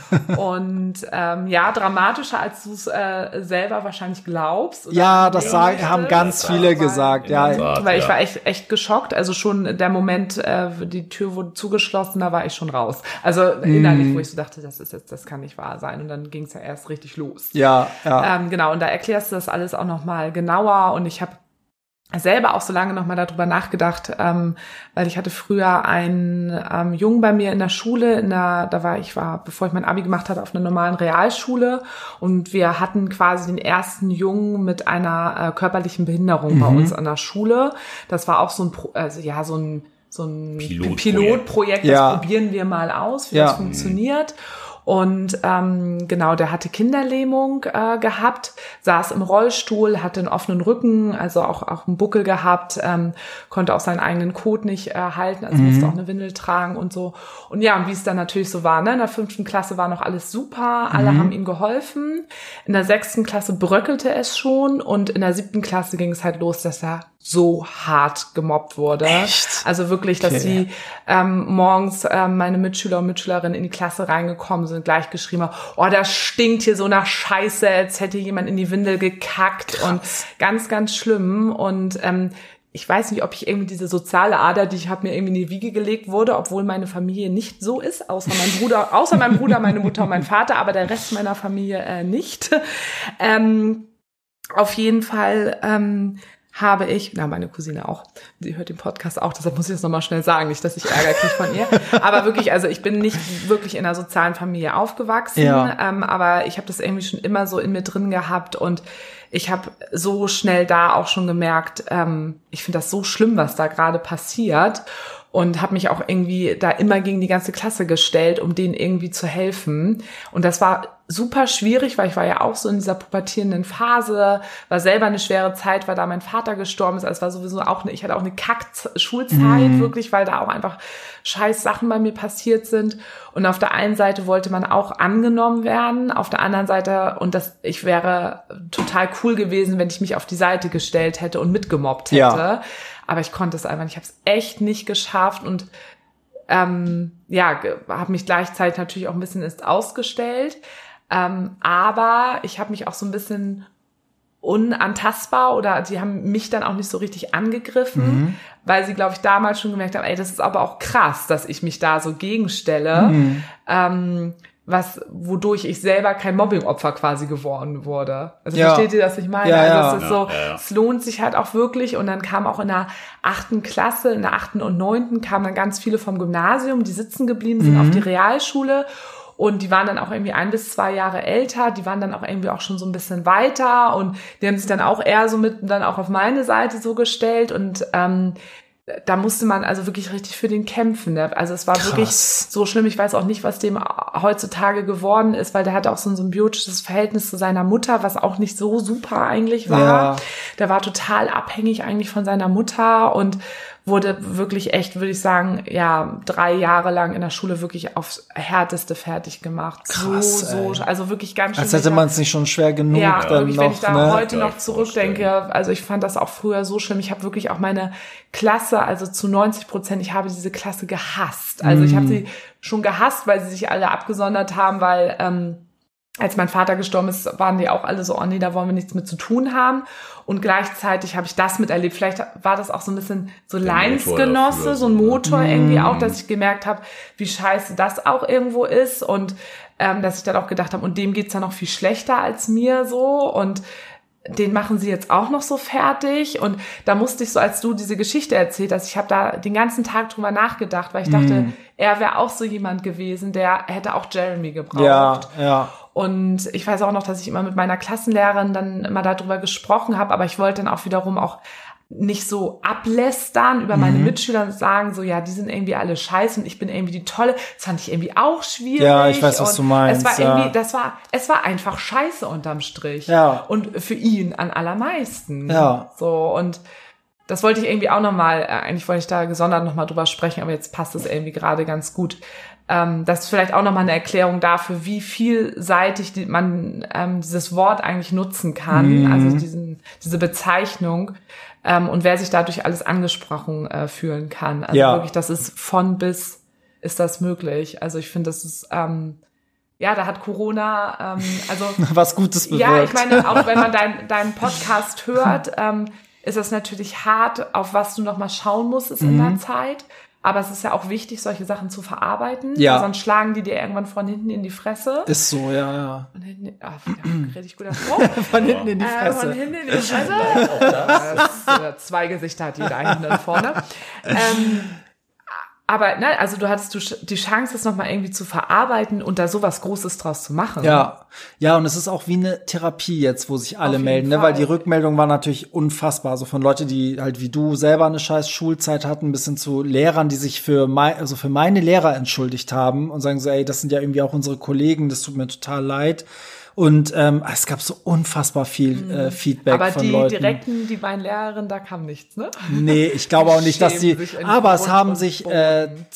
Und dramatischer, als du es selber wahrscheinlich glaubst. Oder ja, das haben ganz viele gesagt. Ja, weil ich war echt geschockt. Also schon der Moment, die Tür wurde zugeschlossen, da war ich schon raus. Also innerlich, wo ich so dachte, das kann nicht wahr sein. Und dann ging es ja erst richtig los. Ja. Genau, und da erklärst du das alles auch noch mal genauer. Und ich habe selber auch so lange noch mal darüber nachgedacht, weil ich hatte früher einen Jungen bei mir in der Schule, bevor ich mein Abi gemacht hatte, auf einer normalen Realschule und wir hatten quasi den ersten Jungen mit einer körperlichen Behinderung bei uns an der Schule. Das war auch so ein Pilotprojekt, das probieren wir mal aus, wie das funktioniert. Und der hatte Kinderlähmung gehabt, saß im Rollstuhl, hatte einen offenen Rücken, also auch einen Buckel gehabt, konnte auch seinen eigenen Kot nicht halten, also musste auch eine Windel tragen und so. Und ja, und wie es dann natürlich so war, ne? In der 5. Klasse war noch alles super, alle haben ihm geholfen. In der 6. Klasse bröckelte es schon und in der 7. Klasse ging es halt los, dass er so hart gemobbt wurde. Echt? Also wirklich, dass die morgens meine Mitschüler und Mitschülerinnen in die Klasse reingekommen sind, gleich geschrieben haben, oh, das stinkt hier so nach Scheiße, als hätte jemand in die Windel gekackt. Krass. Und ganz, ganz schlimm. Und ich weiß nicht, ob ich irgendwie diese soziale Ader, die ich habe, mir irgendwie in die Wiege gelegt wurde, obwohl meine Familie nicht so ist, außer mein Bruder, meine Mutter und mein Vater, aber der Rest meiner Familie nicht. Auf jeden Fall habe ich, meine Cousine auch, sie hört den Podcast auch, deshalb muss ich das nochmal schnell sagen, nicht, dass ich Ärger kriege von ihr, aber wirklich, also ich bin nicht wirklich in einer sozialen Familie aufgewachsen, aber ich habe das irgendwie schon immer so in mir drin gehabt und ich habe so schnell da auch schon gemerkt, ich finde das so schlimm, was da gerade passiert und habe mich auch irgendwie da immer gegen die ganze Klasse gestellt, um denen irgendwie zu helfen. Und das war super schwierig, weil ich war ja auch so in dieser pubertierenden Phase, war selber eine schwere Zeit, weil da mein Vater gestorben ist. Also es war sowieso auch ich hatte auch eine Kack-Schulzeit, wirklich, weil da auch einfach scheiß Sachen bei mir passiert sind. Und auf der einen Seite wollte man auch angenommen werden, auf der anderen Seite, ich wäre total cool gewesen, wenn ich mich auf die Seite gestellt hätte und mitgemobbt hätte. Ja. Aber ich konnte es einfach nicht. Ich habe es echt nicht geschafft und habe mich gleichzeitig natürlich auch ein bisschen ausgestellt. Aber ich habe mich auch so ein bisschen unantastbar oder die haben mich dann auch nicht so richtig angegriffen, weil sie, glaube ich, damals schon gemerkt haben, das ist aber auch krass, dass ich mich da so gegenstelle. wodurch ich selber kein Mobbing-Opfer quasi geworden wurde. Also Ja. versteht ihr, was ich meine? Ja, also ja. es ist so, es lohnt sich halt auch wirklich. Und dann kam auch in der 8. Klasse, in der 8. und 9. kamen dann ganz viele vom Gymnasium, die sitzen geblieben sind auf die Realschule. Und die waren dann auch irgendwie 1 bis 2 Jahre älter, die waren dann auch irgendwie auch schon so ein bisschen weiter und die haben sich dann auch eher so mit dann auch auf meine Seite so gestellt und da musste man also wirklich richtig für den kämpfen. Ne? Also es war wirklich so schlimm. Ich weiß auch nicht, was dem heutzutage geworden ist, weil der hatte auch so ein symbiotisches Verhältnis zu seiner Mutter, was auch nicht so super eigentlich war. Ja. Der war total abhängig eigentlich von seiner Mutter und wurde wirklich echt, würde ich sagen, ja, 3 Jahre lang in der Schule wirklich aufs Härteste fertig gemacht. Krass, also wirklich ganz schön. Als hätte man es nicht schon schwer genug ja, dann wirklich, noch, wenn ich da ne? heute Ja, noch zurückdenke, also ich fand das auch früher so schlimm. Ich habe wirklich auch meine Klasse, also zu 90%, ich habe diese Klasse gehasst. Also ich habe sie schon gehasst, weil sie sich alle abgesondert haben, weil als mein Vater gestorben ist, waren die auch alle so, oh nee, da wollen wir nichts mit zu tun haben. Und gleichzeitig habe ich das miterlebt. Vielleicht war das auch so ein bisschen so Leinsgenosse, so ein Motor irgendwie auch, dass ich gemerkt habe, wie scheiße das auch irgendwo ist. Und dass ich dann auch gedacht habe, und dem geht's dann noch viel schlechter als mir so. Und den machen sie jetzt auch noch so fertig. Und da musste ich so, als du diese Geschichte erzählt hast, ich habe da den ganzen Tag drüber nachgedacht, weil ich dachte, er wäre auch so jemand gewesen, der hätte auch Jeremy gebraucht. Ja, ja. Und ich weiß auch noch, dass ich immer mit meiner Klassenlehrerin dann immer darüber gesprochen habe, aber ich wollte dann auch wiederum auch nicht so ablästern über meine Mitschüler und sagen so, ja, die sind irgendwie alle scheiße und ich bin irgendwie die Tolle. Das fand ich irgendwie auch schwierig. Ja, ich weiß, was du meinst. Es war irgendwie, es war einfach scheiße unterm Strich. Ja. Und für ihn an allermeisten. Ja. So, und das wollte ich irgendwie auch nochmal, eigentlich wollte ich da gesondert nochmal drüber sprechen, aber jetzt passt es irgendwie gerade ganz gut. Das ist vielleicht auch nochmal eine Erklärung dafür, wie vielseitig man dieses Wort eigentlich nutzen kann, also diese Bezeichnung, und wer sich dadurch alles angesprochen fühlen kann. Also wirklich, das ist von bis ist das möglich. Also ich finde, das ist ja, da hat Corona also was Gutes bewirkt. Ja, ich meine, auch wenn man deinen Podcast hört, ist es natürlich hart, auf was du nochmal schauen musstest in der Zeit. Aber es ist ja auch wichtig, solche Sachen zu verarbeiten. Ja. Sonst schlagen die dir irgendwann von hinten in die Fresse. Ist so, ja. Von hinten, richtig guter Spruch. Von hinten in die Fresse. Von hinten in die Fresse. 2 Gesichter hat jeder, hinten und vorne. Aber ne, also du hattest die Chance, das nochmal irgendwie zu verarbeiten und da sowas Großes draus zu machen. Ja, und es ist auch wie eine Therapie jetzt, wo sich alle Auf melden, jeden ne? Weil Fall. die Rückmeldung war natürlich unfassbar. So von Leuten, die halt wie du selber eine scheiß Schulzeit hatten, bis hin zu Lehrern, die sich für meine Lehrer entschuldigt haben und sagen so, ey, das sind ja irgendwie auch unsere Kollegen, das tut mir total leid. Und es gab so unfassbar viel Feedback Aber von die Leuten. Direkten, die beiden Lehrerinnen, da kam nichts, ne? Nee, ich glaube auch nicht, dass die. Schämen sich in Aber es Grund haben und sich Boden.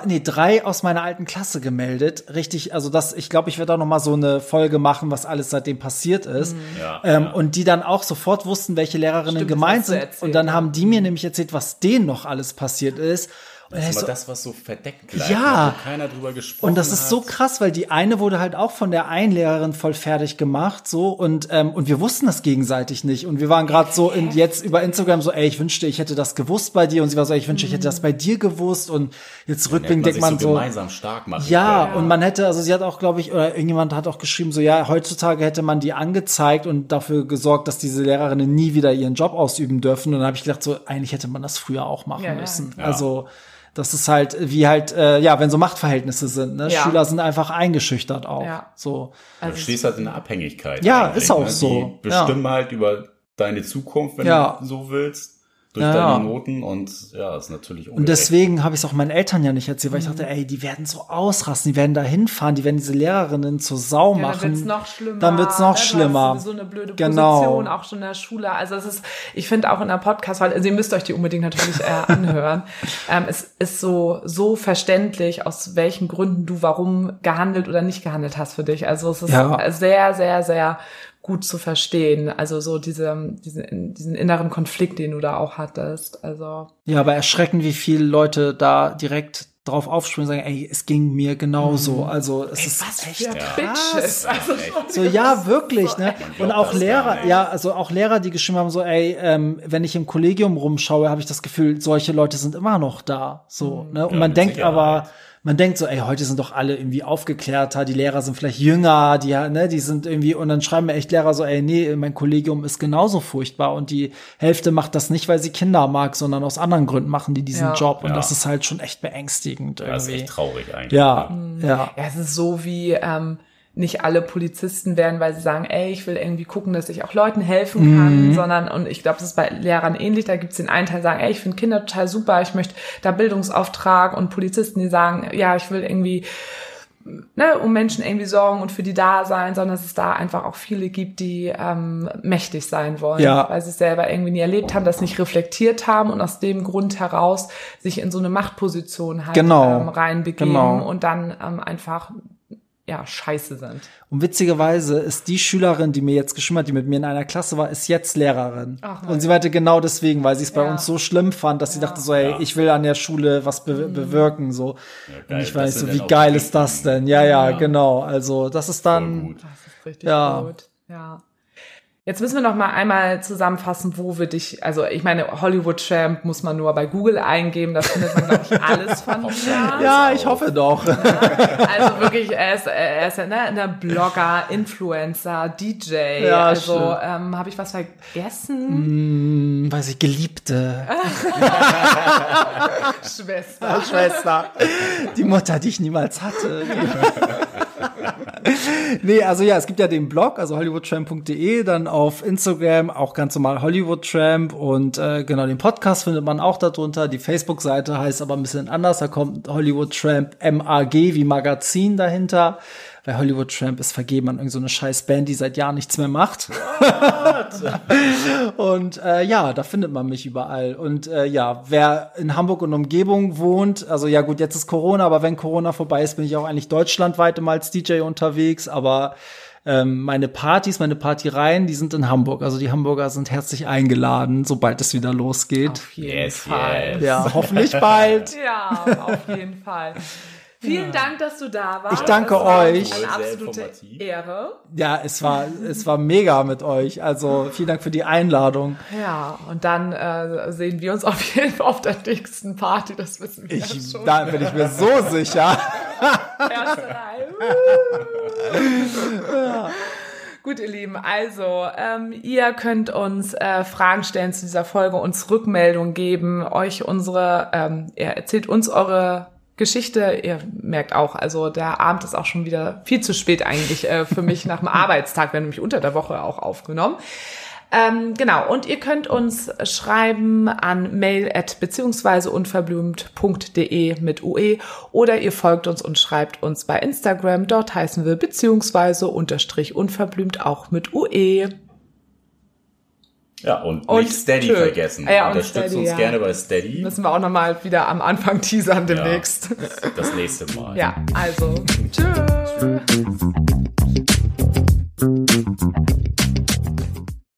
3 aus meiner alten Klasse gemeldet. Richtig, also ich glaube, ich werde auch noch mal so eine Folge machen, was alles seitdem passiert ist. Und die dann auch sofort wussten, welche Lehrerinnen Stimmt, gemeint das hast du sind. erzählt, Und dann ja. haben die mir nämlich erzählt, was denen noch alles passiert ist. Und Das ich ist so, immer das, was so verdeckt bleibt, Ja. wo keiner drüber gesprochen und das ist so hat. krass, weil die eine wurde halt auch von der einen Lehrerin voll fertig gemacht, so und wir wussten das gegenseitig nicht und wir waren gerade so jetzt über Instagram so, ey, ich wünschte, ich hätte das gewusst bei dir und sie war so, ey, ich wünschte, ich hätte das bei dir gewusst und jetzt rückblickend denkt man sich so, gemeinsam stark machen ja, können. und man hätte, also sie hat auch, glaube ich, oder irgendjemand hat auch geschrieben, so ja, heutzutage hätte man die angezeigt und dafür gesorgt, dass diese Lehrerinnen nie wieder ihren Job ausüben dürfen. Und dann habe ich gedacht, so eigentlich hätte man das früher auch machen Ja, ja. müssen. Ja. Also das ist halt wie halt, wenn so Machtverhältnisse sind. Ne? Ja. Schüler sind einfach eingeschüchtert auch. Ja. So. Du stehst halt in der Abhängigkeit. Ja, eigentlich, ist auch ne? so. Die bestimmen halt über deine Zukunft, wenn Ja. du so willst, durch Ja, deine ja. Noten und ja, ist natürlich Und ungerecht. deswegen habe ich es auch meinen Eltern ja nicht erzählt, weil ich dachte, ey, die werden so ausrasten, die werden da hinfahren, die werden diese Lehrerinnen zur Sau Ja, machen. dann wird's noch schlimmer. Dann wird's noch ne? schlimmer. Du hast sowieso eine blöde Genau. Position, auch schon in der Schule. Also es ist, ich finde auch in der Podcast, weil also ihr müsst euch die unbedingt natürlich anhören. Es ist so verständlich, aus welchen Gründen du warum gehandelt oder nicht gehandelt hast für dich. Also es ist Ja. sehr, sehr, sehr gut zu verstehen. Also so diesen inneren Konflikt, den du da auch hattest. Also Ja, aber erschreckend, wie viele Leute da direkt drauf aufspringen und sagen, ey, es ging mir genauso. Also es ist was echt für krass. Bitches. Also So, ja, wirklich, ne? glaubt Und auch das gar Lehrer, nicht. ja, also auch Lehrer, die geschrieben haben, so, ey, wenn ich im Kollegium rumschaue, habe ich das Gefühl, solche Leute sind immer noch da. So, ne? Und Ja, man mit denkt Sicherheit. aber, man denkt so, ey, heute sind doch alle irgendwie aufgeklärter, die Lehrer sind vielleicht jünger, die sind irgendwie, und dann schreiben mir echt Lehrer so, ey, nee, mein Kollegium ist genauso furchtbar und die Hälfte macht das nicht, weil sie Kinder mag, sondern aus anderen Gründen machen die diesen Job und das ist halt schon echt beängstigend irgendwie. Das ist echt traurig eigentlich. Ja. Ja, es ist so wie, nicht alle Polizisten werden, weil sie sagen, ey, ich will irgendwie gucken, dass ich auch Leuten helfen kann, sondern, und ich glaube, das ist bei Lehrern ähnlich, da gibt's den einen Teil, die sagen, ey, ich finde Kinder total super, ich möchte da Bildungsauftrag, und Polizisten, die sagen, ja, ich will irgendwie um Menschen irgendwie sorgen und für die da sein, sondern dass es da einfach auch viele gibt, die mächtig sein wollen, weil sie es selber irgendwie nie erlebt haben, das nicht reflektiert haben und aus dem Grund heraus sich in so eine Machtposition halt reinbegeben und dann einfach scheiße sind. Und witzigerweise ist die Schülerin, die mir jetzt geschrieben hat, die mit mir in einer Klasse war, ist jetzt Lehrerin. Ach, und sie meinte genau deswegen, weil sie es bei uns so schlimm fand, dass sie dachte so, ey, ich will an der Schule was bewirken, so. Ja, und ich weiß so, wie geil ist das denn? Ja, genau. Also, das ist dann, das ist richtig gut. Ja. Jetzt müssen wir noch mal einmal zusammenfassen, wo wir dich, also ich meine, Hollywood Tramp muss man nur bei Google eingeben, da findet man, glaube ich, alles von dir. Ja, ich hoffe doch. Ja, also wirklich, er ist ein Blogger, Influencer, DJ, ja, also habe ich was vergessen? Weiß ich, Geliebte. Schwester. Die Mutter, die ich niemals hatte. Nee, also ja, es gibt ja den Blog, also hollywoodtramp.de, dann auf Instagram auch ganz normal Hollywood-Tramp und genau, den Podcast findet man auch darunter. Die Facebook-Seite heißt aber ein bisschen anders, da kommt Hollywood-Tramp MAG wie Magazin dahinter, weil Hollywood-Tramp ist vergeben an irgendeine scheiß Band, die seit Jahren nichts mehr macht. Und da findet man mich überall. Und wer in Hamburg und Umgebung wohnt, also ja gut, jetzt ist Corona, aber wenn Corona vorbei ist, bin ich auch eigentlich deutschlandweit immer als DJ unterwegs, aber meine Partyreihen, die sind in Hamburg. Also die Hamburger sind herzlich eingeladen, sobald es wieder losgeht. Auf jeden Fall. Ja, hoffentlich bald. Ja, auf jeden Fall. Vielen Dank, dass du da warst. Ich danke euch. Eine absolute Ehre. Ja, es war mega mit euch. Also vielen Dank für die Einladung. Ja, und dann sehen wir uns auf jeden Fall auf der nächsten Party. Das wissen wir schon. Da bin ich mir so sicher. Erste Reihe. Ja. Gut, ihr Lieben, also ihr könnt uns Fragen stellen zu dieser Folge, uns Rückmeldungen geben, ihr erzählt uns eure Geschichte. Ihr merkt auch, also der Abend ist auch schon wieder viel zu spät eigentlich für mich nach dem Arbeitstag. Wir haben nämlich unter der Woche auch aufgenommen. Genau, und ihr könnt uns schreiben an mail@beziehungsweise-unverblümt.de mit UE oder ihr folgt uns und schreibt uns bei Instagram. Dort heißen wir beziehungsweise-unverblümt auch mit UE. Ja, und nicht Steady vergessen. Ja, unterstützt uns gerne bei Steady. Müssen wir auch nochmal wieder am Anfang teasern demnächst. Ja, das nächste Mal. Ja, also tschüss.